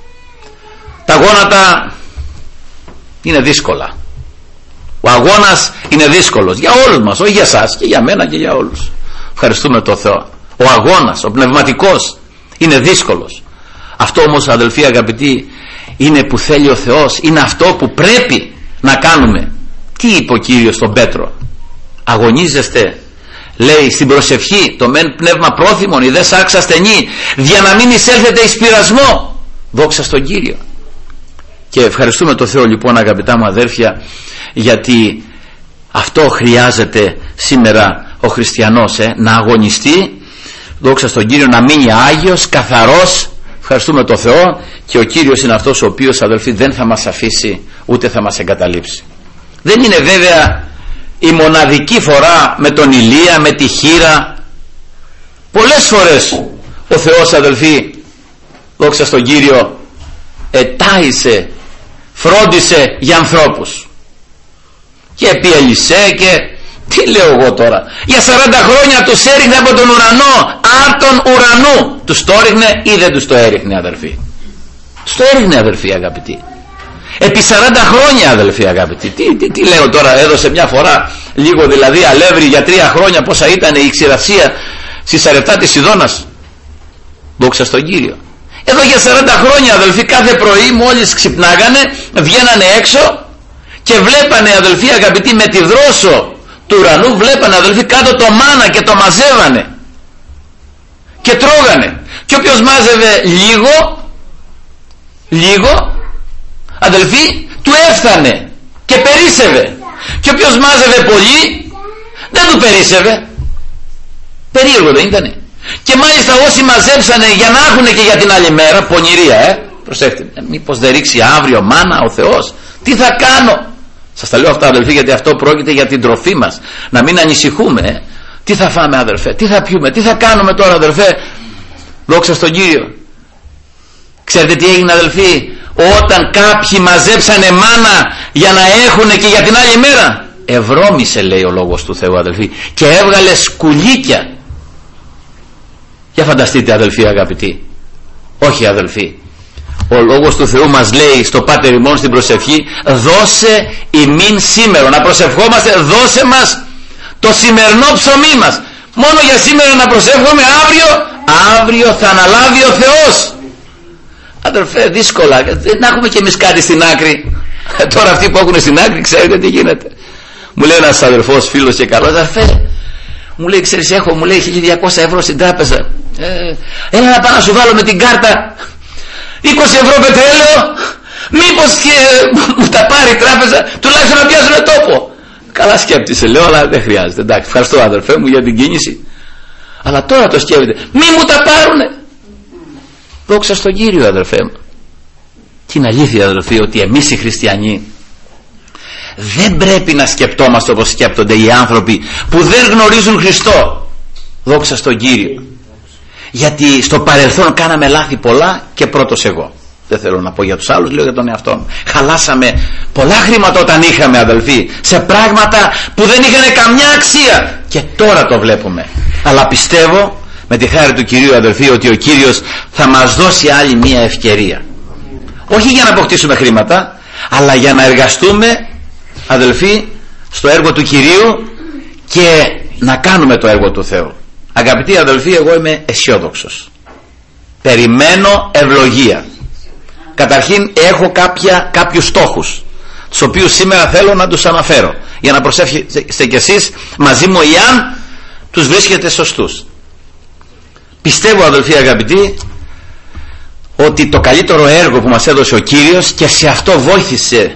Τα γόνατα είναι δύσκολα. Ο αγώνας είναι δύσκολος για όλους μας, όχι για σας, και για μένα και για όλους. Ευχαριστούμε τον Θεό. Ο αγώνας, ο πνευματικός, είναι δύσκολος. Αυτό όμως, αδελφοί αγαπητοί, είναι που θέλει ο Θεός, είναι αυτό που πρέπει να κάνουμε. Τι είπε ο Κύριος στον Πέτρο? Αγωνίζεστε, λέει, στην προσευχή, το μεν πνεύμα πρόθυμον, ιδέ σάξ ασθενή, για να μην εισέλθετε εις πειρασμό. Δόξα στον Κύριο. Και ευχαριστούμε τον Θεό, λοιπόν, αγαπητά μου αδέρφια, γιατί αυτό χρειάζεται σήμερα ο χριστιανός, ε, να αγωνιστεί, δόξα στον Κύριο, να μείνει άγιος, καθαρός. Ευχαριστούμε τον Θεό, και ο Κύριος είναι αυτός ο οποίος, αδελφοί, δεν θα μας αφήσει ούτε θα μας εγκαταλείψει. Δεν είναι βέβαια η μοναδική φορά με τον Ηλία, με τη χήρα. Πολλές φορές ο Θεός, αδελφοί, δόξα στον Κύριο, ετάισε, φρόντισε για ανθρώπους. Και επί Ελισέ, και τι λέω εγώ τώρα, για σαράντα χρόνια τους έριχνε από τον ουρανό, αν τον ουρανού. Τους το έριχνε ή δεν τους το έριχνε, αδελφοί? Τους το έριχνε, αδελφοί αγαπητοί. Επί σαράντα χρόνια, αδελφοί αγαπητοί. Τι, τι, τι λέω τώρα, έδωσε μια φορά λίγο δηλαδή αλεύρι για τρία χρόνια, πόσα ήταν η ξηρασία στη Σαρεπτά της Σιδώνας. Δόξα στον Κύριο. Εδώ για σαράντα χρόνια, αδελφοί, κάθε πρωί μόλις ξυπνάγανε, βγαίνανε έξω και βλέπανε, αδελφοί αγαπητοί, με τη δρόσο του ουρανού, βλέπανε, αδελφοί, κάτω το μάνα και το μαζεύανε και τρώγανε. Και όποιος μάζευε λίγο, λίγο, αδελφοί, του έφτανε και περίσσευε. Και όποιος μάζευε πολύ, δεν του περίσσευε. Περίεργο δεν ήτανε? Και μάλιστα όσοι μαζέψανε για να έχουν και για την άλλη μέρα, πονηρία, ε, προσέχτε, ε, μήπως δεν ρίξει αύριο μάνα ο Θεός, τι θα κάνω? Σας τα λέω αυτά, αδελφοί, γιατί αυτό πρόκειται για την τροφή μας. Να μην ανησυχούμε, ε. Τι θα φάμε, αδελφέ, τι θα πιούμε, τι θα κάνουμε τώρα, αδελφέ? Δόξα στον Κύριο. Ξέρετε τι έγινε, αδελφοί? Όταν κάποιοι μαζέψανε μάνα για να έχουν και για την άλλη μέρα, ευρώμησε, λέει ο λόγος του Θεού, αδελφοί, και έβγαλε σκουλίκια. Για φανταστείτε, αδελφοί αγαπητοί. Όχι, αδελφοί, ο λόγος του Θεού μας λέει στο Πάτερ ημών στην προσευχή, δώσε ημίν σήμερα, να προσευχόμαστε, δώσε μας το σημερινό ψωμί μας. Μόνο για σήμερα να προσεύχομαι, αύριο αύριο θα αναλάβει ο Θεός. Αδελφέ, δύσκολα, δεν έχουμε κι εμείς κάτι στην άκρη. Τώρα αυτοί που έχουν στην άκρη, ξέρετε τι γίνεται? Μου λέει ένας αδερφός, φίλος και καλός, αδερφέ, μου λέει, ξέρεις, έχω, μου λέει, χίλια διακόσια ευρώ στην τράπεζα, ε, έλα να πάω να σου βάλω με την κάρτα είκοσι ευρώ πετρέλαιο, μήπως και μου τα πάρει η τράπεζα, τουλάχιστον να πιάσουμε τόπο. Καλά σκέπτησε, λέω, αλλά δεν χρειάζεται, εντάξει, ευχαριστώ, αδερφέ μου, για την κίνηση, αλλά τώρα το σκέφτεται, μη μου τα πάρουνε. Δόξα στον Κύριο, αδερφέ μου. Και είναι αλήθεια, αδερφοί, ότι εμείς οι χριστιανοί δεν πρέπει να σκεπτόμαστε όπως σκέπτονται οι άνθρωποι που δεν γνωρίζουν Χριστό. Δόξα στον Κύριο. Γιατί στο παρελθόν κάναμε λάθη πολλά, και πρώτος εγώ. Δεν θέλω να πω για τους άλλους, λέω για τον εαυτό μου. Χαλάσαμε πολλά χρήματα όταν είχαμε, αδελφοί, σε πράγματα που δεν είχαν καμιά αξία, και τώρα το βλέπουμε. Αλλά πιστεύω με τη χάρη του Κυρίου, αδελφοί, ότι ο Κύριος θα μας δώσει άλλη μία ευκαιρία. Όχι για να αποκτήσουμε χρήματα, αλλά για να εργαστούμε, αδελφοί, στο έργο του Κυρίου και να κάνουμε το έργο του Θεού. Αγαπητοί αδελφοί, εγώ είμαι αισιόδοξος. Περιμένω ευλογία. Καταρχήν έχω κάποια, κάποιους στόχους, τους οποίους σήμερα θέλω να τους αναφέρω, για να προσεύχεστε κι εσείς μαζί μου, εάν τους βρίσκετε σωστούς. Πιστεύω, αδελφοί αγαπητοί, ότι το καλύτερο έργο που μας έδωσε ο Κύριος, και σε αυτό βοήθησε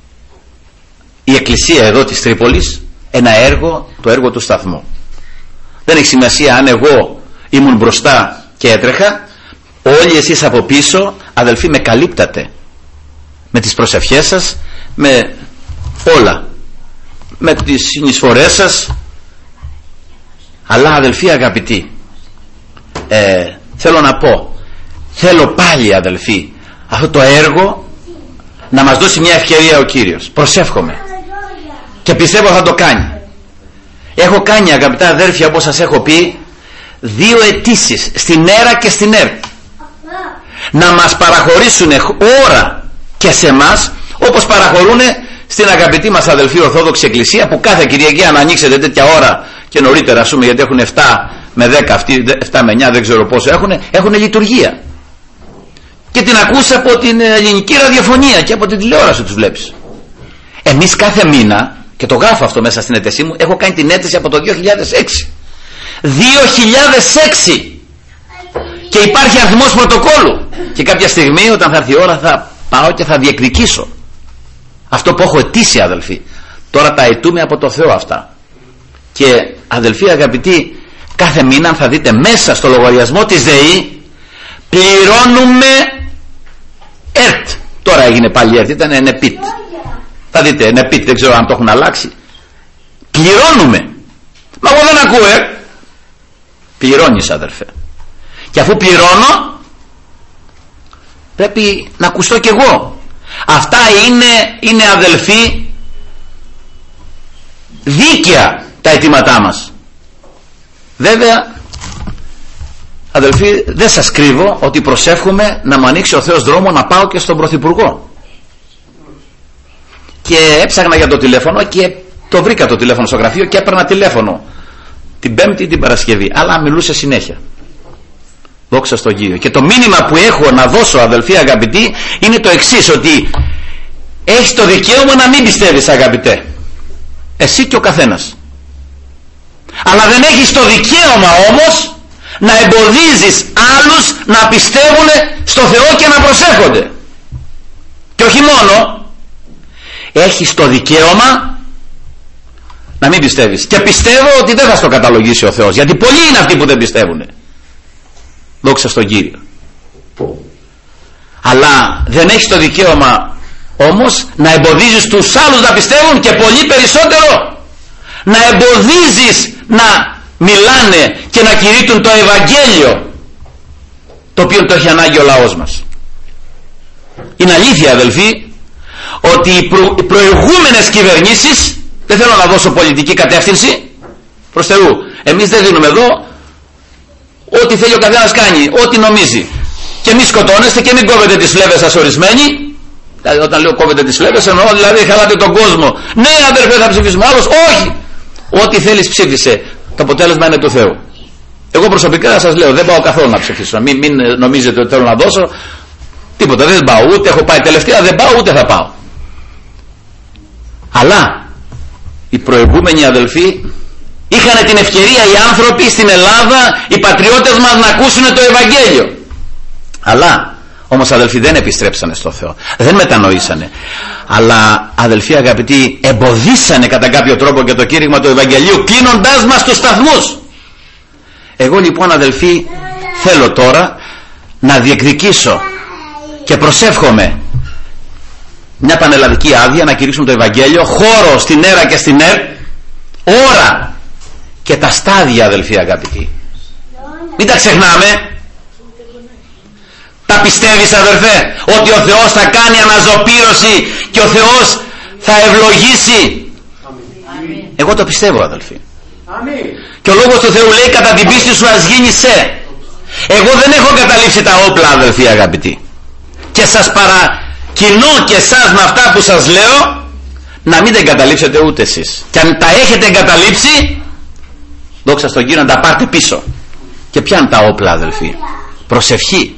η Εκκλησία εδώ της Τρίπολης, ένα έργο, το έργο του σταθμού. Δεν έχει σημασία αν εγώ ήμουν μπροστά και έτρεχα, όλοι εσείς από πίσω, αδελφοί, με καλύπτατε με τις προσευχές σας, με όλα, με τις συνεισφορές σας. Αλλά αδελφοί αγαπητοί, ε, θέλω να πω, θέλω πάλι αδελφοί αυτό το έργο να μας δώσει μια ευκαιρία ο Κύριος. Προσεύχομαι και πιστεύω θα το κάνει. Έχω κάνει, αγαπητά αδέρφια, όπως σας έχω πει, δύο αιτήσεις στην ΕΡΑ και στην ΕΡΤ να μας παραχωρήσουν ώρα και σε εμάς, όπως παραχωρούν στην αγαπητή μας αδελφή Ορθόδοξη Εκκλησία, που κάθε Κυριακή αν ανοίξετε τέτοια ώρα και νωρίτερα, ας πούμε, γιατί έχουν επτά με δέκα, αυτοί επτά με εννιά, δεν ξέρω πόσο έχουν, έχουν λειτουργία. Και την ακούς από την ελληνική ραδιοφωνία και από την τηλεόραση τους βλέπεις. Εμείς κάθε μήνα, και το γράφω αυτό μέσα στην αίτησή μου, έχω κάνει την αίτηση από το δύο χιλιάδες έξι. δύο χιλιάδες έξι! Και υπάρχει αριθμός πρωτοκόλλου. Και κάποια στιγμή, όταν θα έρθει η ώρα, θα πάω και θα διεκδικήσω αυτό που έχω αιτήσει, αδελφοί. Τώρα τα αιτούμε από το Θεό αυτά. Και αδελφοί αγαπητοί, κάθε μήνα θα δείτε μέσα στο λογαριασμό της ΔΕΗ πληρώνουμε ΕΡΤ. Τώρα έγινε πάλι ΕΡΤ, ήταν ΕΝΕΠΙΤ. Θα δείτε ΕΝΕΠΙΤ, δεν ξέρω αν το έχουν αλλάξει. Πληρώνουμε. Μα εγώ δεν ακούω ΕΡΤ. Πληρώνεις, αδελφέ. Και αφού πληρώνω, πρέπει να ακουστώ κι εγώ. Αυτά είναι, είναι αδελφοί, δίκαια τα αιτήματά μας. Βέβαια, αδελφοί, δεν σας κρύβω ότι προσεύχομαι να μου ανοίξει ο Θεός δρόμο να πάω και στον Πρωθυπουργό. Και έψαχνα για το τηλέφωνο και το βρήκα το τηλέφωνο στο γραφείο και έπαιρνα τηλέφωνο την Πέμπτη ή την Παρασκευή, αλλά μιλούσε συνέχεια. Δόξα στον Κύριο. Και το μήνυμα που έχω να δώσω, αδελφοί αγαπητοί, είναι το εξής, ότι έχεις το δικαίωμα να μην πιστεύεις, αγαπητέ, εσύ και ο καθένας. Αλλά δεν έχεις το δικαίωμα όμως να εμποδίζεις άλλους να πιστεύουν στο Θεό και να προσεύχονται. Και όχι μόνο, έχεις το δικαίωμα να μην πιστεύεις. Και πιστεύω ότι δεν θα στο καταλογίσει ο Θεός, γιατί πολλοί είναι αυτοί που δεν πιστεύουν. Δόξα στον Κύριο. Αλλά δεν έχεις το δικαίωμα όμως να εμποδίζεις τους άλλους να πιστεύουν, και πολύ περισσότερο να εμποδίζεις να μιλάνε και να κηρύττουν το Ευαγγέλιο, το οποίο το έχει ανάγκη ο λαός μας. Είναι αλήθεια, αδελφοί, ότι οι, προ, οι προηγούμενες κυβερνήσεις, δεν θέλω να δώσω πολιτική κατεύθυνση, προς Θεού, εμείς δεν δίνουμε εδώ, ό,τι θέλει ο καθένας κάνει, ό,τι νομίζει. Και μη σκοτώνεστε και μην κόβετε τις φλέβες σας ορισμένοι. Δηλαδή, όταν λέω κόβετε τις φλέβες, εννοώ δηλαδή χαλάτε τον κόσμο. Ναι, αδερφέ, θα ψηφίσουμε. Άλλος, όχι. Ό,τι θέλεις ψήφισε. Το αποτέλεσμα είναι του Θεού. Εγώ προσωπικά σας λέω, δεν πάω καθόλου να ψηφίσω. Μην, μην νομίζετε ότι θέλω να δώσω. Τίποτα. Δεν πάω. Ούτε έχω πάει τελευταία, δεν πάω, ούτε θα πάω. Αλλά οι προηγούμενοι αδελφοί είχαν την ευκαιρία, οι άνθρωποι στην Ελλάδα, οι πατριώτες μας, να ακούσουν το Ευαγγέλιο. Αλλά όμως, αδελφοί, δεν επιστρέψανε στο Θεό, δεν μετανοήσανε, αλλά, αδελφοί αγαπητοί, εμποδίσανε κατά κάποιο τρόπο και το κήρυγμα του Ευαγγελίου, κλείνοντάς μας τους σταθμούς. Εγώ λοιπόν, αδελφοί, θέλω τώρα να διεκδικήσω και προσεύχομαι μια πανελλαδική άδεια να κηρύξουν το Ευαγγέλιο, χώρο στην ΕΡΑ και στην ΕΡΤ, ώρα και τα στάδια, αδελφοί αγαπητοί. Μην τα ξεχνάμε. Τα πιστεύεις, αδερφέ, ότι ο Θεός θα κάνει αναζωπήρωση και ο Θεός θα ευλογήσει? Αμήν. Εγώ το πιστεύω, αδελφοί. Αμήν. Και ο λόγος του Θεού λέει, κατά την πίστη σου ας γίνει σε. Εγώ δεν έχω καταλήψει τα όπλα, αδελφοί αγαπητοί, και σας παρακινώ και εσάς με αυτά που σας λέω να μην τα εγκαταλείψετε ούτε εσείς. Και αν τα έχετε εγκαταλείψει, δόξα στον Κύριο, να τα πάρτε πίσω. Και ποια είναι τα όπλα, αδελφοί? Προσευχή.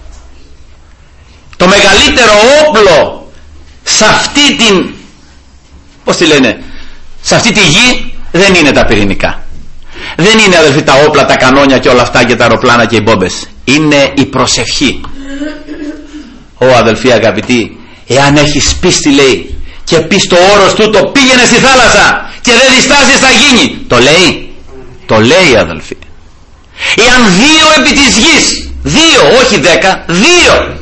Το μεγαλύτερο όπλο σε αυτή την, πώς τη λένε, σε αυτή τη γη δεν είναι τα πυρηνικά. Δεν είναι, αδελφοί, τα όπλα, τα κανόνια και όλα αυτά και τα αεροπλάνα και οι μπόμπες. Είναι η προσευχή. Ω, αδελφοί αγαπητοί, εάν έχεις πίστη, λέει, και πεις το όρος τούτο, πήγαινε στη θάλασσα και δεν διστάσεις, θα γίνει. Το λέει. Το λέει, αδελφοί. Εάν δύο επί της γης Δύο, όχι δέκα, δύο.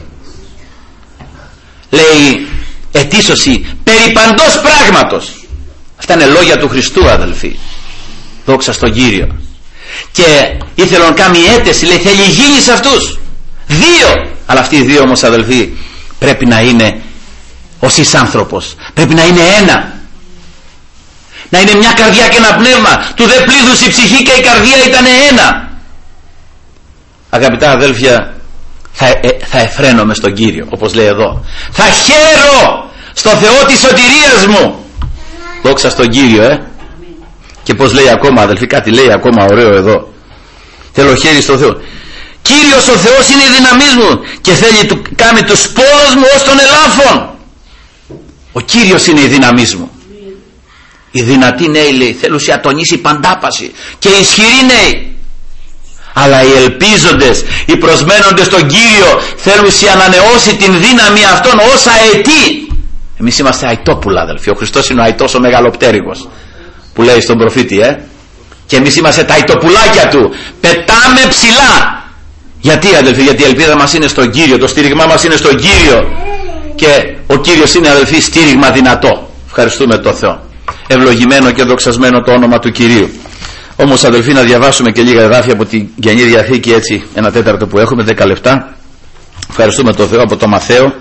Λέει ετήσωση περί παντός πράγματος. Αυτά είναι λόγια του Χριστού, αδελφοί. Δόξα στον Κύριο. Και ήθελε να κάνει αίτηση, λέει, θέλει γίνει σε αυτούς. Δύο. Αλλά αυτοί οι δύο όμως, αδελφοί, πρέπει να είναι ως εις άνθρωπος. Πρέπει να είναι ένα. Να είναι μια καρδιά και ένα πνεύμα. Του δε πλήθους η ψυχή και η καρδία ήταν ένα. Αγαπητά αδέλφια, θα, ε, θα εφραίνομαι στον Κύριο, όπως λέει εδώ. Θα χαίρω στο Θεό της σωτηρίας μου. Δόξα στον Κύριο, ε. Και πως λέει ακόμα, αδελφοί, κάτι λέει ακόμα ωραίο εδώ. Θέλω χέρι στο Θεό. Κύριος ο Θεός είναι η δύναμής μου και θέλει του κάνει τους σπόρους μου ως των ελάφων. Ο Κύριος είναι η δύναμής μου. Οι δυνατοί νέοι, λέει, θέλουν σε ατονίσει παντάπαση, και οι ισχυροί νέοι. Αλλά οι ελπίζοντες, οι προσμένοντες στον Κύριο θέλουν σε ανανεώσει την δύναμη αυτών ως αετή. Εμείς είμαστε αητόπουλα, αδελφοί. Ο Χριστός είναι ο αητός ο μεγαλοπτέρυγος που λέει στον προφήτη, ε. Και εμείς είμαστε τα αητοπουλάκια του. Πετάμε ψηλά. Γιατί, αδελφοί? Γιατί η ελπίδα μας είναι στον Κύριο, το στήριγμά μας είναι στον Κύριο. Και ο Κύριος είναι, αδελφοί, στήριγμα δυνατό. Ευχαριστούμε τον Θεό. Ευλογημένο και δοξασμένο το όνομα του Κυρίου. Όμως, αδελφοί, να διαβάσουμε και λίγα εδάφια από την Καινή Διαθήκη, έτσι, ένα τέταρτο που έχουμε, δέκα λεπτά. Ευχαριστούμε τον Θεό, από το Μαθαίο.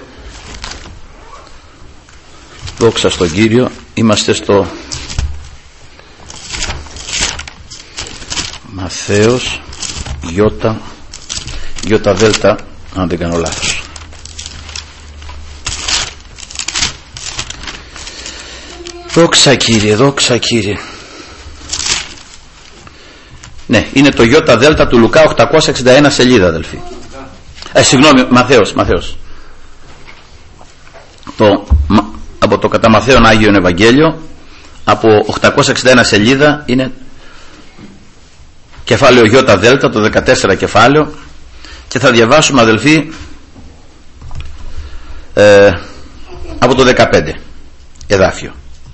Δόξα στον Κύριο. Είμαστε στο Μαθαίος Ιώτα Ιώτα Δέλτα, αν δεν κάνω λάθος. Δόξα Κύριε, δόξα Κύριε. Ναι, είναι το Ιώτα Δέλτα του Λουκά, οκτακόσια εξήντα ένα σελίδα, αδελφοί. Ε, συγγνώμη, Μαθαίος, Μαθαίος. Το, από το κατά Μαθαίον Άγιον Ευαγγέλιο, από οκτακόσια εξήντα ένα σελίδα, είναι κεφάλαιο Ιώτα Δέλτα, το δεκατέσσερα κεφάλαιο, και θα διαβάσουμε, αδελφοί, ε, από το δεκαπέντε εδάφιο.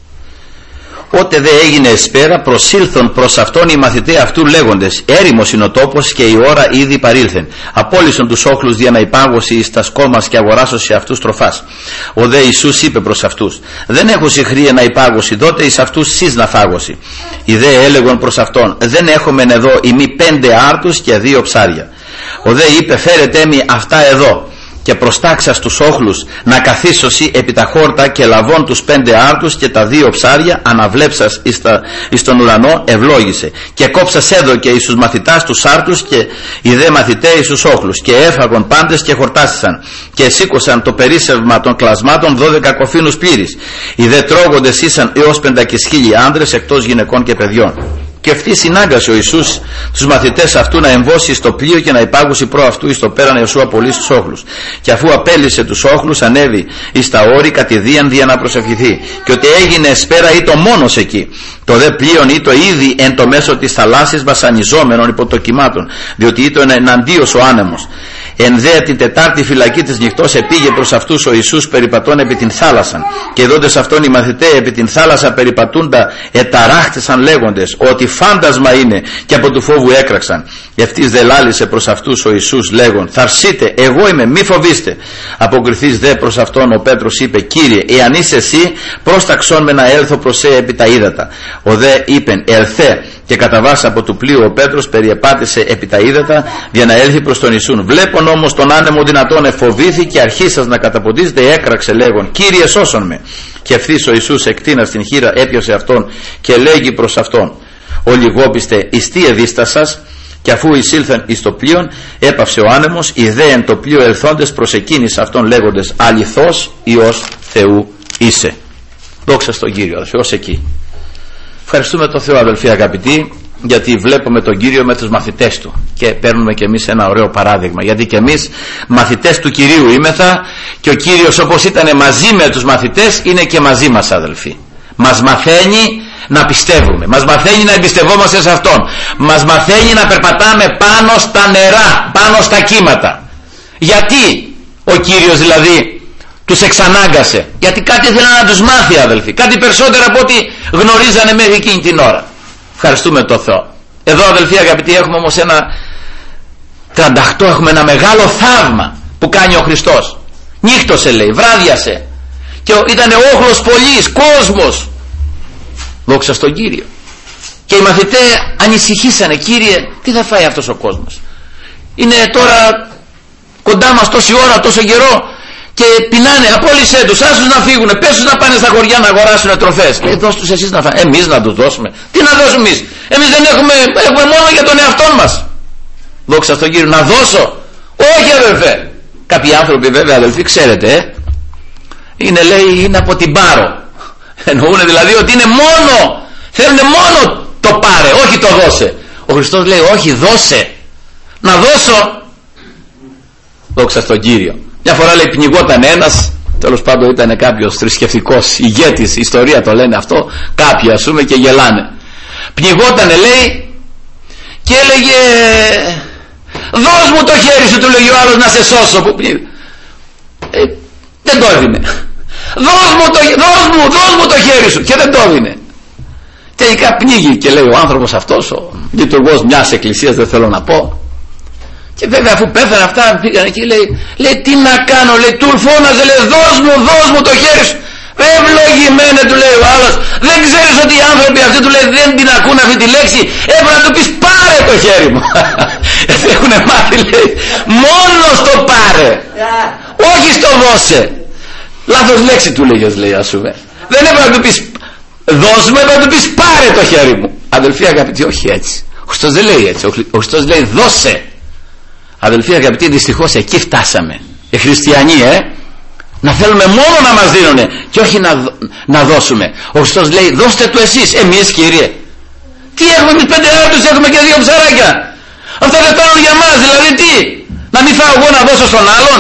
Ότε δε έγινε εσπέρα, προσήλθον προς αυτόν οι μαθηταί αυτού λέγοντες, έρημος είναι ο τόπος και η ώρα ήδη παρήλθεν. Απόλυσον τους όχλους δια να υπάγωση εις τα σκόμας και αγοράσωση αυτούς τροφάς. Ο δε Ιησούς είπε προς αυτούς, δεν έχω συχρία να υπάγωση, δότε εις αυτούς σεις να φάγωση. Οι δε έλεγον προς αυτόν, δεν έχομεν εδώ ημί πέντε άρτους και δύο ψάρια. Ο δε είπε, φέρετε μη αυτά εδώ. Και προστάξα στους όχλους να καθίσωσι επί τα χόρτα, και λαβών τους πέντε άρτους και τα δύο ψάρια αναβλέψας εις, τα, εις τον ουρανό ευλόγησε. Και κόψας έδωκε εις τους μαθητάς τους άρτους και οι δε μαθηταί εις τους όχλους. Και έφαγον πάντες και χορτάσισαν. Και σήκωσαν το περίσσευμα των κλασμάτων δώδεκα κοφίνους πλήρης. Οι δε τρώγοντες ήσαν έως πεντακισχίλιοι άντρες εκτός γυναικών και παιδιών. Και αυτή συνάγκασε ο Ιησούς τους μαθητές αυτού να εμβώσει στο πλοίο και να υπάγουσει προ αυτού εις το πέραν Ιησού απολύς τους όχλους. Και αφού απέλυσε τους όχλους, ανέβη εις τα όρη κατηδίαν δια να προσευχηθεί. Και ότι έγινε εσπέρα ή το μόνος εκεί. Το δε πλοίον ή το ήδη εν το μέσο της θαλάσσης βασανιζόμενων υπό το κυμάτων, διότι ήταν εναντίος ο άνεμος. Εν δε την τετάρτη φυλακή της νυχτός επήγε προς αυτούς ο Ιησούς περιπατών επί την θάλασσαν. Και δόντες αυτόν οι μαθηταί επί την θάλασσα περιπατούντα εταράχτησαν λέγοντες ότι φάντασμα είναι, και από του φόβου έκραξαν. Ευτής δε λάλησε προς αυτούς ο Ιησούς λέγον, θαρσείτε, εγώ είμαι, μη φοβήστε. Αποκριθείς δε προς αυτόν ο Πέτρος είπε, Κύριε, εάν είσαι εσύ, πρόσταξόν με να έλθω προς σε επί τα ύδατα. Ο δε είπεν, ελθέ. Και κατά βάση από του πλοίου ο Πέτρος περιεπάτησε επί τα ύδατα για να έλθει προς τον Ιησούν. Βλέπον όμως τον άνεμο δυνατόν εφοβήθη και αρχίσας να καταποντίζεται έκραξε λέγον, Κύριε σώσον με. Και ευθύς ο Ιησούς εκτείνας την χείρα έπιασε αυτόν και λέγει προς αυτόν, ο λιγόπιστε εις τι εδίστασας. Και αφού εισήλθαν εις το πλοίον, έπαυσε ο άνεμος, οι δε εν το πλοίο ελθόντες προσεκίνησε αυτόν λέγοντες, αληθώς Υιός Θεού είσαι. Δόξα στον Κύριο, αδελφοί, ως εκεί. Ευχαριστούμε τον Θεό, αδελφοί αγαπητοί, γιατί βλέπουμε τον Κύριο με τους μαθητές του και παίρνουμε και εμείς ένα ωραίο παράδειγμα, γιατί και εμείς μαθητές του Κυρίου είμεθα, και ο Κύριος όπως ήταν μαζί με τους μαθητές είναι και μαζί μας, αδελφοί. Μας μαθαίνει να πιστεύουμε, μας μαθαίνει να εμπιστευόμαστε σε Αυτόν, μας μαθαίνει να περπατάμε πάνω στα νερά, πάνω στα κύματα. Γιατί ο Κύριος δηλαδή τους εξανάγκασε? Γιατί κάτι ήθελε να τους μάθει, αδελφοί, κάτι περισσότερο από ό,τι γνωρίζανε μέχρι εκείνη την ώρα. Ευχαριστούμε τον Θεό. Εδώ, αδελφοί αγαπητοί, έχουμε όμως ένα τριάντα οκτώ έχουμε ένα μεγάλο θαύμα που κάνει ο Χριστός. Νύχτωσε λέει, βράδιασε και ήταν όχλος πολλής, κόσμος. Δόξα στον Κύριο. Και οι μαθητές ανησυχήσανε, Κύριε, τι θα φάει αυτός ο κόσμος? Είναι τώρα κοντά μας τόση ώρα, τόσο καιρό και πεινάνε, απόλυσέ τους, άσους να φύγουν, πες τους να πάνε στα χωριά να αγοράσουν τροφές. Ε, δώσ' τους εσείς να φάνε. Εμείς να τους δώσουμε? Τι να δώσουμε εμείς? Εμείς δεν έχουμε, έχουμε μόνο για τον εαυτό μας. Δόξα στον Κύριο. Να δώσω? Όχι αδελφέ. Κάποιοι άνθρωποι βέβαια αδελφοί ξέρετε, ε, είναι λέει είναι από την Πάρο. Εννοούν δηλαδή ότι είναι μόνο, θέλουν μόνο το πάρε, όχι το δώσε. Ο Χριστός λέει όχι, δώσε. Να δώσω. Δόξα στον Κύριο. Μια φορά λέει πνιγόταν ένας, τέλος πάντων ήταν κάποιος θρησκευτικός ηγέτης, ιστορία το λένε αυτό, κάποιοι ας πούμε και γελάνε. Πνιγότανε λέει και έλεγε δώσ' μου το χέρι σου, του λέγει ο άλλος, να σε σώσω. Που ε, δεν το έδινε. Δώσ' μου, το, δώσ' μου, δώσ' μου το χέρι σου, και δεν το έδινε. Τελικά πνίγει και λέει ο άνθρωπος αυτός, ο λειτουργός μιας εκκλησίας, δεν θέλω να πω. Και βέβαια αφού πέθανε αυτά πήγαν εκεί, λέει, λέει τι να κάνω, λέει, του φώναζε, λέει δώσ' μου, δώσ' μου το χέρι σου. Ευλογημένε, του λέει ο άλλος, δεν ξέρεις ότι οι άνθρωποι αυτοί, του λέει, δεν την ακούν αυτή τη λέξη? Έπρεπε να του πεις πάρε το χέρι μου. Έχουν μάθει, λέει, μόνο στο πάρε, όχι στο δώσε. Λάθος λέξη του λέγες, λέει, ας πούμε. Δεν έπρεπε να του πεις δώσ' μου, έπρεπε να του πεις πάρε το χέρι μου. Αδελφοί αγαπητοί, όχι έτσι. Ο Χριστός δεν λέει έτσι. Ο Χριστός λέει δώσε. Αδελφοί αγαπητοί, δυστυχώς εκεί φτάσαμε οι χριστιανοί, ε, να θέλουμε μόνο να μας δίνουνε και όχι να, να δώσουμε. Ο Χριστός λέει δώστε του εσείς. Εμείς, Κύριε, τι έχουμε εμείς? Πέντε άρτους έχουμε και δύο ψαράκια. Αυτά δεν φτάνουν για μας, δηλαδή τι? Να μην φάω εγώ να δώσω στον άλλον?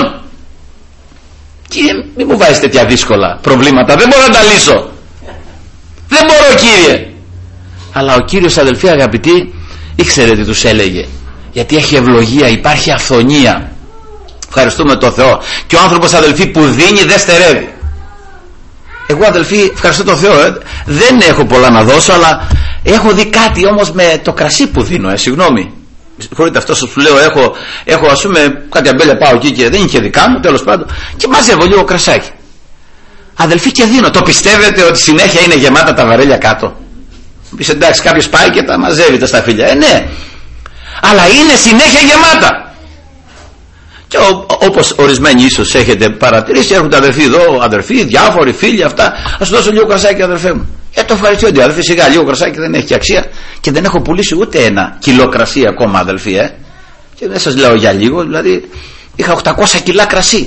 Κύριε, μην μου βάζεις τέτοια δύσκολα προβλήματα, δεν μπορώ να τα λύσω. Δεν μπορώ, Κύριε. Αλλά ο Κύριος, αδελφοί αγαπητοί, ήξερε τι τους έλεγε, γιατί έχει ευλογία, υπάρχει αυθονία. Ευχαριστούμε τον Θεό. Και ο άνθρωπος, αδελφοί, που δίνει δεν στερεύει. Εγώ, αδελφοί, ευχαριστώ τον Θεό, ε, δεν έχω πολλά να δώσω, αλλά έχω δει κάτι όμως με το κρασί που δίνω, ε, συγγνώμη. Συγχωρείτε, αυτό σου λέω, έχω, έχω ας πούμε κάτι αμπέλια, πάω εκεί και δεν είναι και δικά μου, τέλος πάντων, και μαζεύω λίγο κρασάκι. Αδελφοί, και δίνω. Το πιστεύετε ότι συνέχεια είναι γεμάτα τα βαρέλια κάτω? Πεις εντάξει, κάποιος πάει και τα μαζεύει τα σταφύλια. Ε, ναι. Αλλά είναι συνέχεια γεμάτα. Και όπως ορισμένοι ίσως έχετε παρατηρήσει, έρχονται αδερφοί εδώ, αδερφοί, διάφοροι φίλοι, αυτά. Ας σου δώσω λίγο κρασάκι, αδερφέ μου. Ε, το ευχαριστώ, αδερφοί, σιγά, λίγο κρασάκι δεν έχει και αξία. Και δεν έχω πουλήσει ούτε ένα κιλό κρασί ακόμα, αδερφοί, ε. Και δεν σας λέω για λίγο, δηλαδή είχα οκτακόσια κιλά κρασί.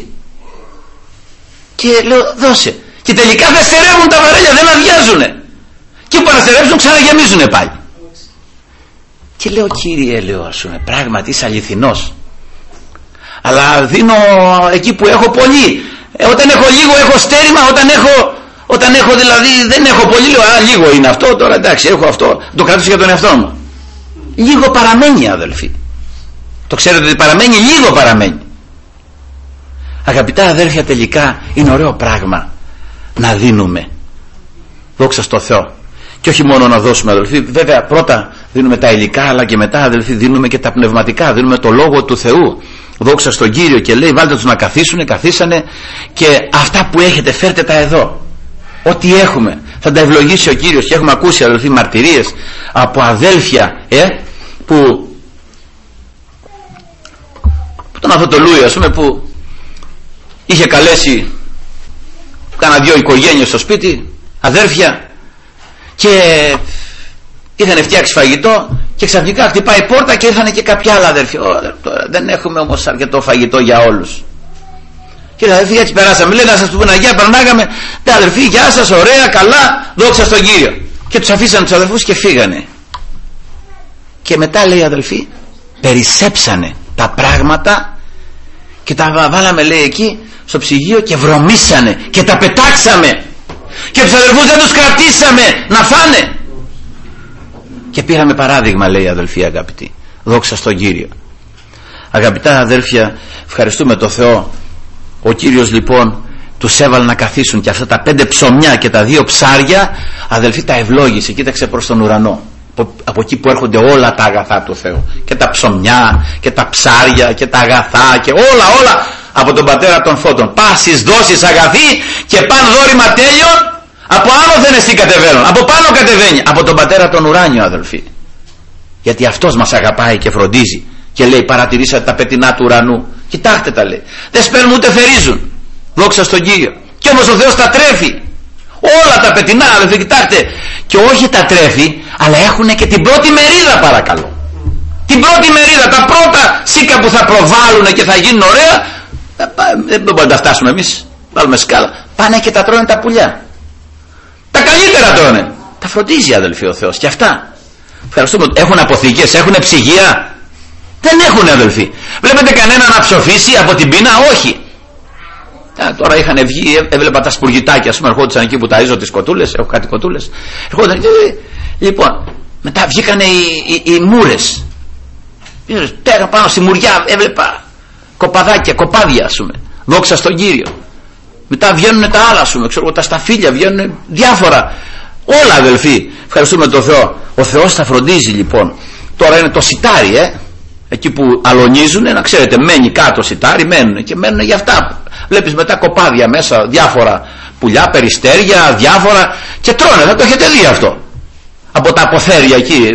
Και λέω δώσε. Και τελικά δεν στερεύουν τα βαρέλια, δεν αδειάζουνε. Και που παραστερεύσουν ξαναγεμίζουνε πάλι. Και λέω Κύριε, λέω ας πούμε, πράγματι είσαι αληθινός. Αλλά δίνω εκεί που έχω πολύ. Ε, όταν έχω λίγο έχω στέρημα, όταν έχω, όταν έχω δηλαδή δεν έχω πολύ, λέω α, λίγο είναι αυτό, τώρα εντάξει έχω αυτό, το κρατήσω για τον εαυτό μου. Λίγο παραμένει, αδελφοί. Το ξέρετε ότι παραμένει, λίγο παραμένει. Αγαπητά αδέρφια, τελικά είναι ωραίο πράγμα να δίνουμε. Δόξα στο Θεό. Και όχι μόνο να δώσουμε, αδελφοί. Βέβαια πρώτα δίνουμε τα υλικά, αλλά και μετά, αδελφοί, δίνουμε και τα πνευματικά. Δίνουμε το Λόγο του Θεού. Δόξα στον Κύριο. Και λέει βάλτε τους να καθίσουνε, καθίσανε. Και αυτά που έχετε φέρτε τα εδώ. Ό,τι έχουμε θα τα ευλογήσει ο Κύριος. Και έχουμε ακούσει, αδελφοί, μαρτυρίες από αδέλφια ε, που τον Αθωτολούι, ας πούμε, που είχε καλέσει κάνα δυο οικογένειες στο σπίτι, αδέρφια, και είχαν φτιάξει φαγητό και ξαφνικά χτυπάει πόρτα και ήρθαν και κάποια άλλα αδέρφια. Ω, δεν έχουμε όμως αρκετό φαγητό για όλους. Και τα αδέρφια έτσι περάσαμε, λέει να σας πούμε αγιά, περνάγαμε, τα αδερφοί, γεια σας, ωραία, καλά, δόξα στον Κύριο. Και τους αφήσαν τους αδερφούς και φύγανε. Και μετά, λέει, αδελφοί, περισσέψανε τα πράγματα και τα βάλαμε, λέει, εκεί στο ψυγείο και βρωμίσανε και τα πετάξαμε. Και τους αδελφούς δεν τους κρατήσαμε να φάνε. Και πήραμε παράδειγμα, λέει, αδελφοί αγαπητοί. Δόξα στον Κύριο. Αγαπητά αδέλφια, ευχαριστούμε το Θεό. Ο Κύριος λοιπόν τους έβαλε να καθίσουν και αυτά τα πέντε ψωμιά και τα δύο ψάρια, αδελφοί, τα ευλόγησε. Κοίταξε προς τον ουρανό. από, από εκεί που έρχονται όλα τα αγαθά του Θεού, και τα ψωμιά και τα ψάρια και τα αγαθά και όλα όλα από τον Πατέρα των Φώτων. Πάσης δώσεις αγαθή και παν δώρημα τέλειον, από άνωθεν εστί κατεβαίνουν, από πάνω κατεβαίνει, από τον Πατέρα των ουράνιων, αδελφοί. Γιατί αυτός μας αγαπάει και φροντίζει και λέει, παρατηρήσατε τα πετεινά του ουρανού, κοιτάξτε τα, λέει, δεν σπέρνουν ούτε θερίζουν, δόξα στον Κύριο, και όμως ο Θεός τα τρέφει όλα τα πετεινά, αδελφοί, κοιτάξτε. Και όχι τα τρέφει, αλλά έχουν και την πρώτη μερίδα, παρακαλώ, την πρώτη μερίδα, τα πρώτα σίκα που θα προβάλλουν και θα γίνουν ωραία. Δεν μπορούμε να τα φτάσουμε εμείς, βάλουμε σκάλα, πάνε και τα τρώνε τα πουλιά, τα καλύτερα τρώνε, τα φροντίζει, αδελφοί, ο Θεός. Και αυτά, ευχαριστούμε, έχουν αποθήκες, έχουν ψυγεία? Δεν έχουν, αδελφοί. Βλέπετε κανένα να ψοφήσει από την πείνα? Όχι. Α, τώρα είχαν βγει, έβλεπα τα σπουργητάκια, ας πούμε, ερχόντουσαν εκεί που ταΐζω τις κοτούλες, έχω κάτι κοτούλες, ερχόντουσαν, λοιπόν, μετά βγήκαν οι, οι, οι μούρες, πέρα πάνω στη μουριά έβλεπα κοπαδάκια, κοπάδια, ας πούμε, δόξα στον Κύριο. Μετά βγαίνουν τα άλλα, ας πούμε, ξέρω, τα σταφύλια, βγαίνουν διάφορα, όλα, αδελφοί, ευχαριστούμε τον Θεό. Ο Θεός θα φροντίζει, λοιπόν. Τώρα είναι το σιτάρι, ε, εκεί που αλωνίζουν, να ξέρετε, μένει κάτω σιτάρι, μένουν και μένουν για αυτά. Βλέπεις μετά κοπάδια μέσα, διάφορα πουλιά, περιστέρια, διάφορα, και τρώνε. Δεν το έχετε δει αυτό από τα αποθέρια εκεί?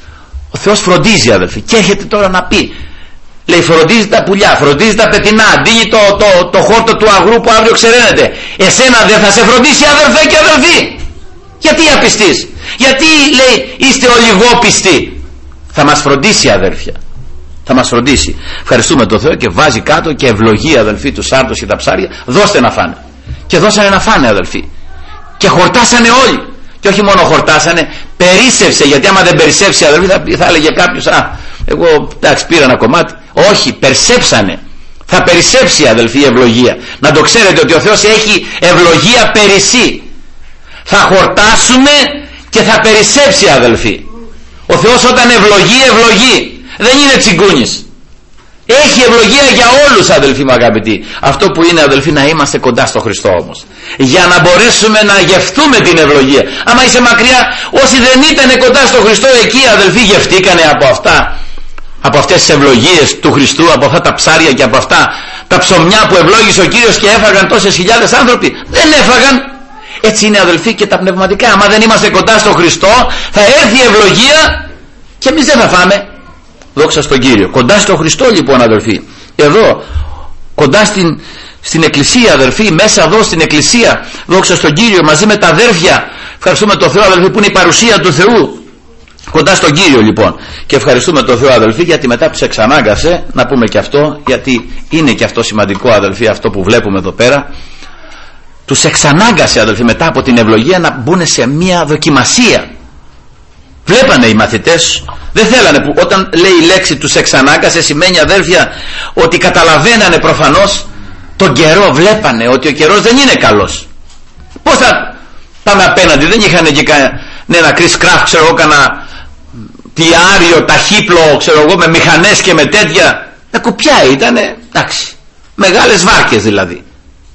Ο Θεός φροντίζει, αδελφοί. Και έρχεται τώρα να πει, λέει, φροντίζει τα πουλιά, φροντίζει τα πετεινά, δίνει το, το, το χόρτο του αγρού που αύριο ξεραίνεται. Εσένα δεν θα σε φροντίσει, αδελφέ και αδελφοί? Γιατί απιστείς? Γιατί, λέει, είστε ολιγόπιστοι? Θα μας φροντίσει, αδέρφια, θα μας φροντίσει. Ευχαριστούμε τον Θεό. Και βάζει κάτω και ευλογεί, αδελφοί, τους άρτους και τα ψάρια, δώστε να φάνε. Και δώσανε να φάνε, αδελφοί, και χορτάσανε όλοι. Και όχι μόνο χορτάσανε, περίσσευσε. Γιατί άμα δεν περισσεύσει, αδελφοί, θα, θα έλεγε κάποιος, α, εγώ εντάξει πήρα ένα κομμάτι. Όχι, περσέψανε. Θα περισσέψει, αδελφοί, η ευλογία. Να το ξέρετε ότι ο Θεός έχει ευλογία περισσή. Θα χορτάσουμε και θα περισσέψει, αδελφοί. Ο Θεός όταν ευλογεί, ευλογεί. Δεν είναι τσιγκούνης. Έχει ευλογία για όλους, αδελφοί μου αγαπητοί. Αυτό που είναι, αδελφοί, να είμαστε κοντά στο Χριστό όμως, για να μπορέσουμε να γευτούμε την ευλογία. Άμα είσαι μακριά, όσοι δεν ήταν κοντά στο Χριστό, εκεί, αδελφοί, γευτήκανε από αυτά, από αυτές τις ευλογίες του Χριστού, από αυτά τα ψάρια και από αυτά τα ψωμιά που ευλόγησε ο Κύριος και έφαγαν τόσες χιλιάδες άνθρωποι? Δεν έφαγαν. Έτσι είναι, αδελφοί, και τα πνευματικά. Άμα δεν είμαστε κοντά στο Χριστό, θα έρθει η ευλογία και εμείς δεν θα φάμε. Δόξα στον Κύριο. Κοντά στο Χριστό, λοιπόν, αδελφοί, εδώ κοντά στην, στην εκκλησία, αδελφοί, μέσα εδώ στην εκκλησία, δόξα στον Κύριο, μαζί με τα αδέρφια, ευχαριστούμε τον Θεό, αδελφοί, που είναι η παρουσία του Θεού κοντά στον Κύριο, λοιπόν. Και ευχαριστούμε τον Θεό, αδελφοί, γιατί μετά τους εξανάγκασε, να πούμε και αυτό, γιατί είναι και αυτό σημαντικό, αδελφοί, αυτό που βλέπουμε εδώ πέρα. Τους εξανάγκασε, αδελφοί, μετά από την ευλογία να μπουν σε μια δοκιμασία. Βλέπανε οι μαθητές, δεν θέλανε, που όταν λέει η λέξη τους εξανάγκασε, σημαίνει, αδέρφια, ότι καταλαβαίνανε προφανώς τον καιρό. Βλέπανε ότι ο καιρός δεν είναι καλός. Πώς θα πάμε απέναντι? Δεν είχαν και κανένα κρυσκράφ, ξέρω εγώ, κανένα τιάριο, ταχύπλο, ξέρω εγώ, με μηχανές και με τέτοια. Τα κουπιά ήτανε, εντάξει, μεγάλες βάρκες δηλαδή.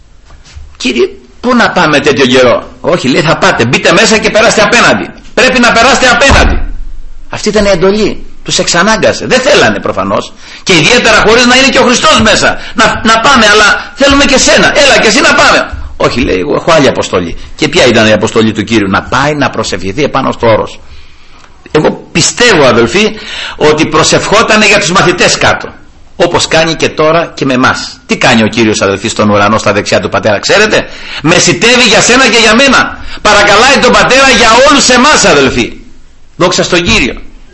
Κύριε, πού να πάμε τέτοιο καιρό? Όχι, λέει, θα πάτε, μπείτε μέσα και περάστε απέναντι. Πρέπει να περάσετε απέναντι. Αυτή ήταν η εντολή. Τους εξανάγκασε. Δεν θέλανε προφανώς. Και ιδιαίτερα χωρίς να είναι και ο Χριστός μέσα. Να, να πάμε, αλλά θέλουμε και σένα. Έλα και εσύ να πάμε. Όχι, λέει, εγώ έχω άλλη αποστολή. Και ποια ήταν η αποστολή του Κύριου? Να πάει να προσευχηθεί επάνω στο όρος. Εγώ πιστεύω, αδελφοί, ότι προσευχότανε για τους μαθητές κάτω. Όπως κάνει και τώρα και με εμάς. Τι κάνει ο Κύριος, αδελφοί, στον ουρανό στα δεξιά του Πατέρα? Ξέρετε, μεσητεύει για σένα και για μένα. Παρακαλάει τον Πατέρα για όλους εμάς, αδελφοί. Δόξα στον Κύριο.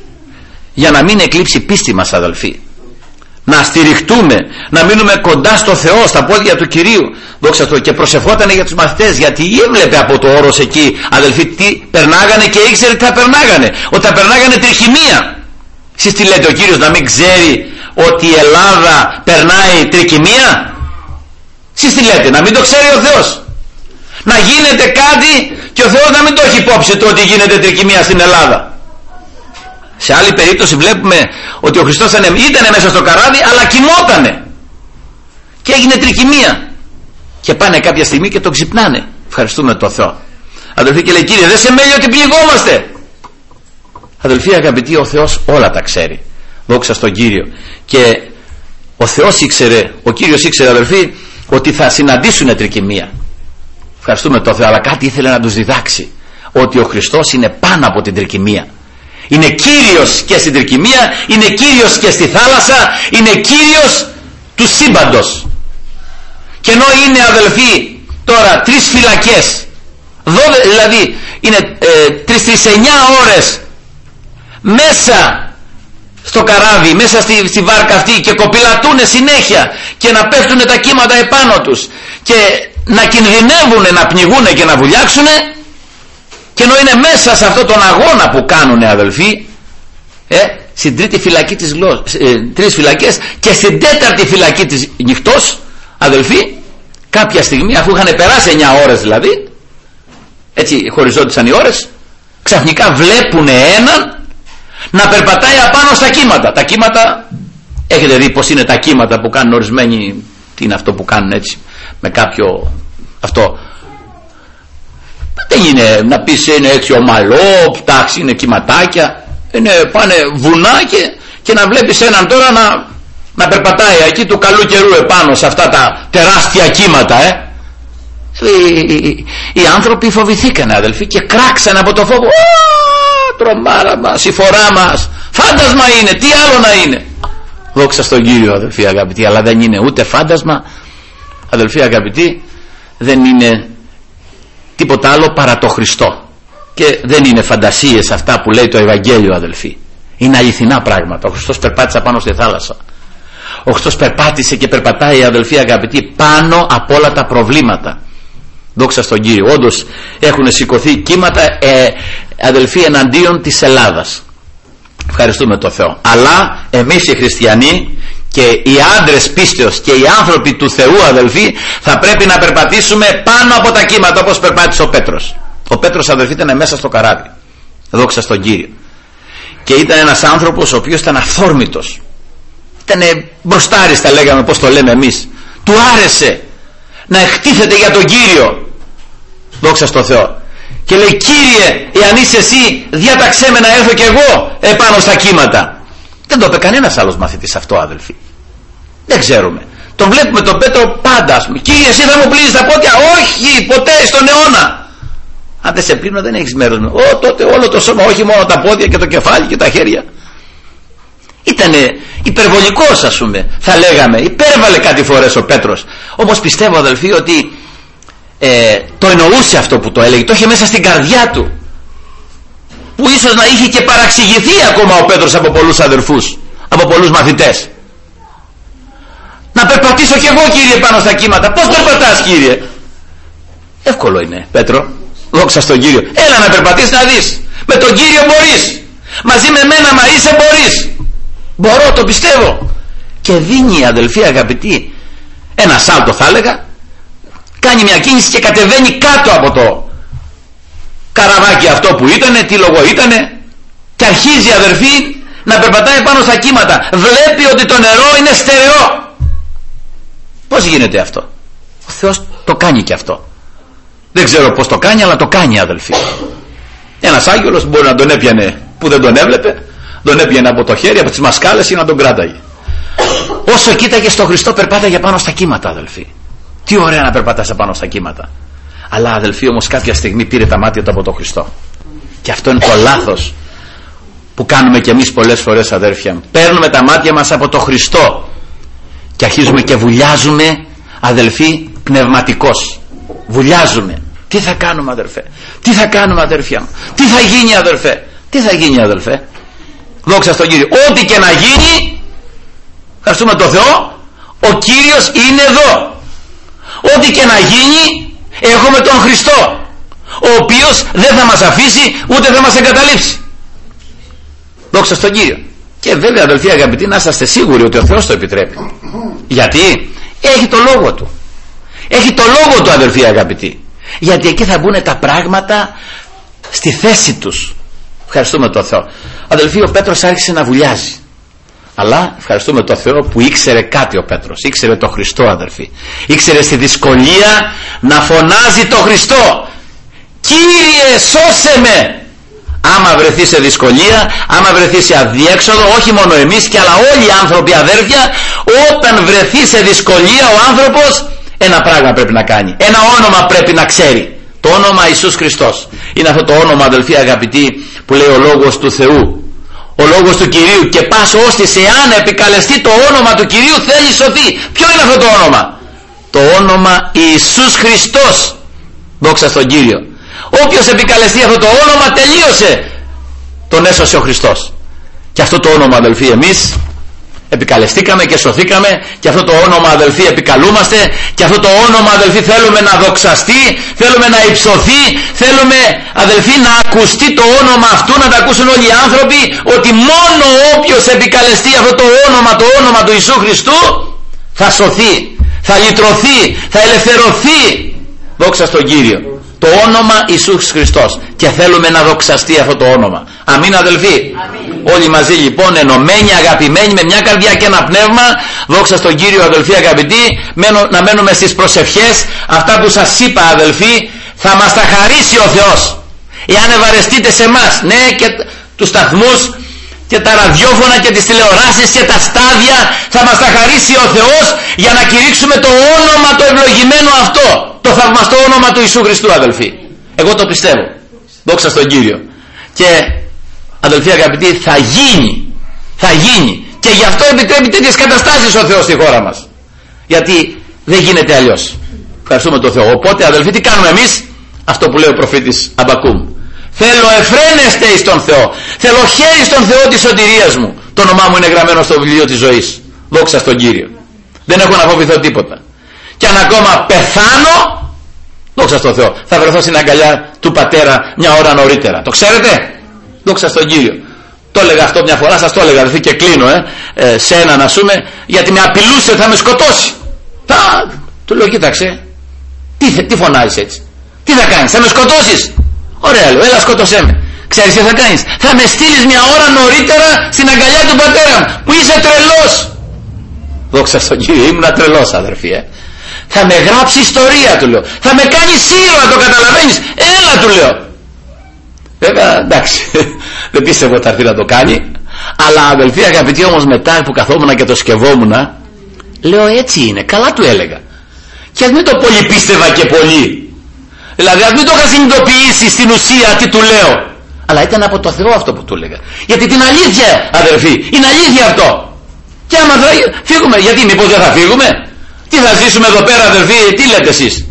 Για να μην εκλείψει πίστη μας, αδελφοί. Να στηριχτούμε, να μείνουμε κοντά στο Θεό, στα πόδια του Κυρίου. Δόξα στον. Και προσευχότανε για τους μαθητές, γιατί έβλεπε από το όρος εκεί, αδελφοί, τι περνάγανε και ήξερε τι θα περνάγανε. Ότι θα περνάγανε τρικυμία. Εσείς τι λέτε, ο Κύριος να μην ξέρει ότι η Ελλάδα περνάει τρικυμία? Εσείς τι λέτε, να μην το ξέρει ο Θεός? Να γίνεται κάτι και ο Θεός να μην το έχει υπόψη του ότι γίνεται τρικυμία στην Ελλάδα? Σε άλλη περίπτωση βλέπουμε ότι ο Χριστός ήταν μέσα στο καράβι, αλλά κοιμότανε και έγινε τρικυμία, και πάνε κάποια στιγμή και τον ξυπνάνε. Ευχαριστούμε τον Θεό, αδελφοί, και λέει, Κύριε, δεν σε μέλει ότι πληγόμαστε? Αδελφοί αγαπητοί, ο Θεός όλα τα ξέρει. Δόξα στον Κύριο. Και ο Θεός ήξερε, ο Κύριος ήξερε, αδελφοί, ότι θα συναντήσουν τρικυμία. Ευχαριστούμε τον Θεό, αλλά κάτι ήθελε να τους διδάξει. Ότι ο Χριστός είναι πάνω από την τρικυμία. Είναι Κύριος και στην τρικυμία, είναι Κύριος και στη θάλασσα, είναι Κύριος του σύμπαντος. Και ενώ είναι, αδελφοί, τώρα τρεις φυλακές, δώδε, δηλαδή είναι ε, τρεις εννιά ώρες μέσα στο καράβι, μέσα στη, στη βάρκα αυτή, και κοπηλατούν συνέχεια και να πέφτουν τα κύματα επάνω τους και να κινδυνεύουν να πνιγούν και να βουλιάξουν, και ενώ είναι μέσα σε αυτόν τον αγώνα που κάνουν, αδελφοί, ε, στην τρίτη φυλακή της γλώσσας, ε, τρεις φυλακές, και στην τέταρτη φυλακή της νυχτός, αδελφοί, κάποια στιγμή, αφού είχαν περάσει εννιά ώρες δηλαδή, έτσι χωριζόντουσαν οι ώρες, ξαφνικά βλέπουν έναν να περπατάει απάνω στα κύματα. Τα κύματα, έχετε δει πως είναι τα κύματα που κάνουν ορισμένοι, τι είναι αυτό που κάνουν έτσι με κάποιο αυτό, δεν είναι να πεις είναι έτσι ομαλό, τάξη, είναι κυματάκια, είναι, πάνε βουνά, και, και να βλέπεις έναν τώρα να, να περπατάει εκεί του καλού καιρού επάνω σε αυτά τα τεράστια κύματα. ε. Οι, οι, οι άνθρωποι φοβηθήκανε, αδελφοί, και κράξανε από το φόβο. Τρομάρα μας, η φορά μας, φάντασμα είναι, τι άλλο να είναι. Δόξα στον Κύριο, αδελφοί αγαπητοί, αλλά δεν είναι ούτε φάντασμα, αδελφοί αγαπητοί, δεν είναι τίποτα άλλο παρά το Χριστό. Και δεν είναι φαντασίες αυτά που λέει το Ευαγγέλιο, αδελφοί. Είναι αληθινά πράγματα. Ο Χριστός περπάτησε πάνω στη θάλασσα. Ο Χριστός περπάτησε και περπατάει, αδελφοί αγαπητοί, πάνω από όλα τα προβλήματα. Δόξα στον Κύριο. Όντως έχουν σηκωθεί κύματα, ε, αδελφοί, εναντίον της Ελλάδας. Ευχαριστούμε τον Θεό. Αλλά εμείς οι χριστιανοί και οι άντρες πίστεως και οι άνθρωποι του Θεού, αδελφοί, θα πρέπει να περπατήσουμε πάνω από τα κύματα, όπως περπάτησε ο Πέτρος. Ο Πέτρος, αδελφοί, ήταν μέσα στο καράβι. Δόξα στον Κύριο. Και ήταν ένας άνθρωπος ο οποίος ήταν αυθόρμητος. Ήταν μπροστάρης, τα λέγαμε, πώς το λέμε εμείς. Του άρεσε να εκτίθεται για τον Κύριο. Δόξα στον Θεό. Και λέει, Κύριε, εάν είσαι εσύ, διάταξέ με να έρθω κι εγώ επάνω στα κύματα. Δεν το είπε κανένας άλλος μαθητής αυτό, αδελφοί. Δεν ξέρουμε. Τον βλέπουμε τον Πέτρο πάντα, ας πούμε. Κύριε, εσύ θα μου πλύνεις τα πόδια? Όχι, ποτέ στον αιώνα. Αν δεν σε πλύνω, δεν έχεις μέρος μου. Ω, τότε όλο το σώμα, όχι μόνο τα πόδια και το κεφάλι και τα χέρια. Ήτανε υπερβολικός, ας πούμε, θα λέγαμε. Υπέρβαλε κάτι φορές ο Πέτρος. Όμως πιστεύω, αδελφοί, ότι ε, το εννοούσε αυτό που το έλεγε. Το είχε μέσα στην καρδιά του. Που ίσως να είχε και παραξηγηθεί ακόμα ο Πέτρος από πολλούς αδερφούς, από πολλούς μαθητές. Να περπατήσω κι εγώ, Κύριε, πάνω στα κύματα. Πώς περπατάς, Κύριε? Εύκολο είναι, Πέτρο. Δόξα στον Κύριο. Έλα να περπατήσεις να δεις. Με τον Κύριο μπορείς. Μαζί με μένα, μα είσαι, μπορείς. Μπορώ, το πιστεύω. Και δίνει, αδελφοί αγαπητοί, ένα σάλτο, θα έλεγα. Κάνει μια κίνηση και κατεβαίνει κάτω από το καραβάκι αυτό που ήτανε, τι λόγο ήτανε, και αρχίζει, αδερφοί, να περπατάει πάνω στα κύματα. Βλέπει ότι το νερό είναι στερεό. Πώς γίνεται αυτό? Ο Θεός το κάνει και αυτό. Δεν ξέρω πώς το κάνει, αλλά το κάνει, αδελφοί. Ένας άγγελος μπορεί να τον έπιανε που δεν τον έβλεπε, τον έπιανε από το χέρι, από τις μασκάλες, ή να τον κράταγε. Όσο κοίταγε στον Χριστό, περπάταγε πάνω στα κύματα, αδελφοί. Τι ωραία να περπατάς πάνω στα κύματα. Αλλά, αδελφοί, όμως κάποια στιγμή πήρε τα μάτια του από τον Χριστό. Και αυτό είναι το λάθος που κάνουμε κι εμείς πολλές φορές, αδέρφια. Παίρνουμε τα μάτια μας από τον Χριστό και αρχίζουμε και βουλιάζουμε, αδελφοί, πνευματικώς. Βουλιάζουμε. Τι θα κάνουμε, αδερφέ? Τι θα κάνουμε, αδερφιά μου? Τι θα γίνει, αδερφέ? Τι θα γίνει, αδελφέ? Δόξα στον Κύριο. Ό,τι και να γίνει, ευχαριστούμε τον Θεό, ο Κύριος είναι εδώ. Ό,τι και να γίνει, έχουμε τον Χριστό, ο οποίος δεν θα μας αφήσει ούτε θα μας εγκαταλείψει. Δόξα στον Κύριο. Και βέβαια, αδελφοί αγαπητοί, να είσαστε σίγουροι ότι ο Θεός το επιτρέπει. Γιατί έχει το λόγο του. Έχει το λόγο του, αδελφοί αγαπητοί. Γιατί εκεί θα μπουν τα πράγματα στη θέση τους. Ευχαριστούμε τον Θεό. Αδελφοί, ο Πέτρος άρχισε να βουλιάζει. Αλλά ευχαριστούμε τον Θεό που ήξερε κάτι ο Πέτρος. Ήξερε το Χριστό, αδελφοί. Ήξερε στη δυσκολία να φωνάζει το Χριστό. Κύριε, σώσε με. Άμα βρεθεί σε δυσκολία, άμα βρεθεί σε αδιέξοδο, όχι μόνο εμείς και αλλά όλοι οι άνθρωποι, αδέρφια, όταν βρεθεί σε δυσκολία ο άνθρωπος, ένα πράγμα πρέπει να κάνει, ένα όνομα πρέπει να ξέρει. Το όνομα Ιησούς Χριστός. Είναι αυτό το όνομα, αδελφοί αγαπητοί, που λέει ο Λόγος του Θεού, ο Λόγος του Κυρίου, και πας ώστις εάν επικαλεστεί το όνομα του Κυρίου θέλει σωθεί. Ποιο είναι αυτό το όνομα? Το όνομα Ιησούς Χριστός. Δόξα στον Κύριο. Όποιος επικαλεστεί αυτό το όνομα τελείωσε, τον έσωσε ο Χριστός. Και αυτό το όνομα, αδελφοί, εμείς επικαλεστήκαμε και σωθήκαμε, και αυτό το όνομα, αδελφοί, επικαλούμαστε, και αυτό το όνομα, αδελφοί, θέλουμε να δοξαστεί, θέλουμε να υψωθεί, θέλουμε, αδελφοί, να ακουστεί το όνομα αυτού, να τα ακούσουν όλοι οι άνθρωποι, ότι μόνο όποιος επικαλεστεί αυτό το όνομα, το όνομα του Ιησού Χριστού, θα σωθεί, θα λυτρωθεί, θα ελευθερωθεί. Δόξα στον Κύριο. Το όνομα Ιησούς Χριστός, και θέλουμε να δοξαστεί αυτό το όνομα. Αμήν, αδελφοί. Αμήν. Όλοι μαζί λοιπόν, ενωμένοι, αγαπημένοι, με μια καρδιά και ένα πνεύμα, δόξα στον Κύριο, αδελφοί αγαπητοί, να μένουμε στις προσευχές. Αυτά που σας είπα, αδελφοί, θα μας τα χαρίσει ο Θεός, εάν ευαρεστείτε σε εμάς. Ναι, και τους σταθμούς και τα ραδιόφωνα και τις τηλεοράσεις και τα στάδια θα μας τα χαρίσει ο Θεός, για να κηρύξουμε το όνομα το ευλογημένο αυτό, το θαυμαστό όνομα του Ιησού Χριστού, αδελφοί. Εγώ το πιστεύω. Δόξα στον Κύριο. Και, αδελφοί αγαπητοί, θα γίνει, θα γίνει, και γι' αυτό επιτρέπει τέτοιες καταστάσεις ο Θεός στη χώρα μας, γιατί δεν γίνεται αλλιώς. Ευχαριστούμε τον Θεό. Οπότε, αδελφοί, τι κάνουμε εμείς? Αυτό που λέει ο προφήτης Αμπακούμ: θέλω εφραίνεστε εις τον Θεό, θέλω χέρι στον Θεό της σωτηρίας μου. Το όνομά μου είναι γραμμένο στο βιβλίο της ζωής. Δόξα στον Κύριο. Δεν έχω να φοβηθώ τίποτα. Και αν ακόμα πεθάνω, δόξα στον Θεό, θα βρεθώ στην αγκαλιά του Πατέρα μια ώρα νωρίτερα. Το ξέρετε? Δόξα στον Κύριο. Το έλεγα αυτό μια φορά, σας το έλεγα, δηλαδή, και κλείνω ε, ε, σε έναν, ας πούμε, γιατί με απειλούσε, θα με σκοτώσει. Θα, του λέω, κοίταξε, τι, τι φωνάζεις έτσι? Τι θα κάνεις? Θα με σκοτώσεις? Ωραία, λέω, έλα σκότωσέ με. Ξέρεις τι θα κάνεις? Θα με στείλεις μια ώρα νωρίτερα στην αγκαλιά του Πατέρα μου, που είσαι τρελός. Δόξα στον Κύριο, ήμουνα τρελός, αδερφοί. Ε. Θα με γράψει ιστορία, του λέω. Θα με κάνει ήρωα, το καταλαβαίνεις? Έλα, του λέω. Βέβαια, εντάξει, δεν πίστευω ότι θα έρθει να το κάνει. Αλλά, αδελφοί αγαπητοί, όμως μετά που καθόμουν και το σκευόμουν, λέω, έτσι είναι, καλά του έλεγα. Και ας μην το πολύ πίστευα και πολύ. Δηλαδή, ας μην το είχα συνειδητοποιήσει στην ουσία τι του λέω. Αλλά ήταν από το Θεό αυτό που του έλεγα. Γιατί την αλήθεια, αδερφοί, είναι αλήθεια αυτό. Και άμα θα φύγουμε, γιατί μήπως δεν θα φύγουμε? Τι θα ζήσουμε εδώ πέρα, αδελφοί? Τι λέτε εσείς?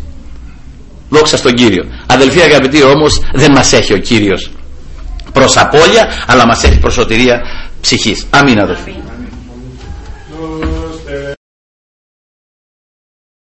Δόξα στον Κύριο. Αδελφοί αγαπητοί, όμως δεν μας έχει ο Κύριος προς απώλεια, αλλά μας έχει προς σωτηρία ψυχής. Αμήν, αδελφοί.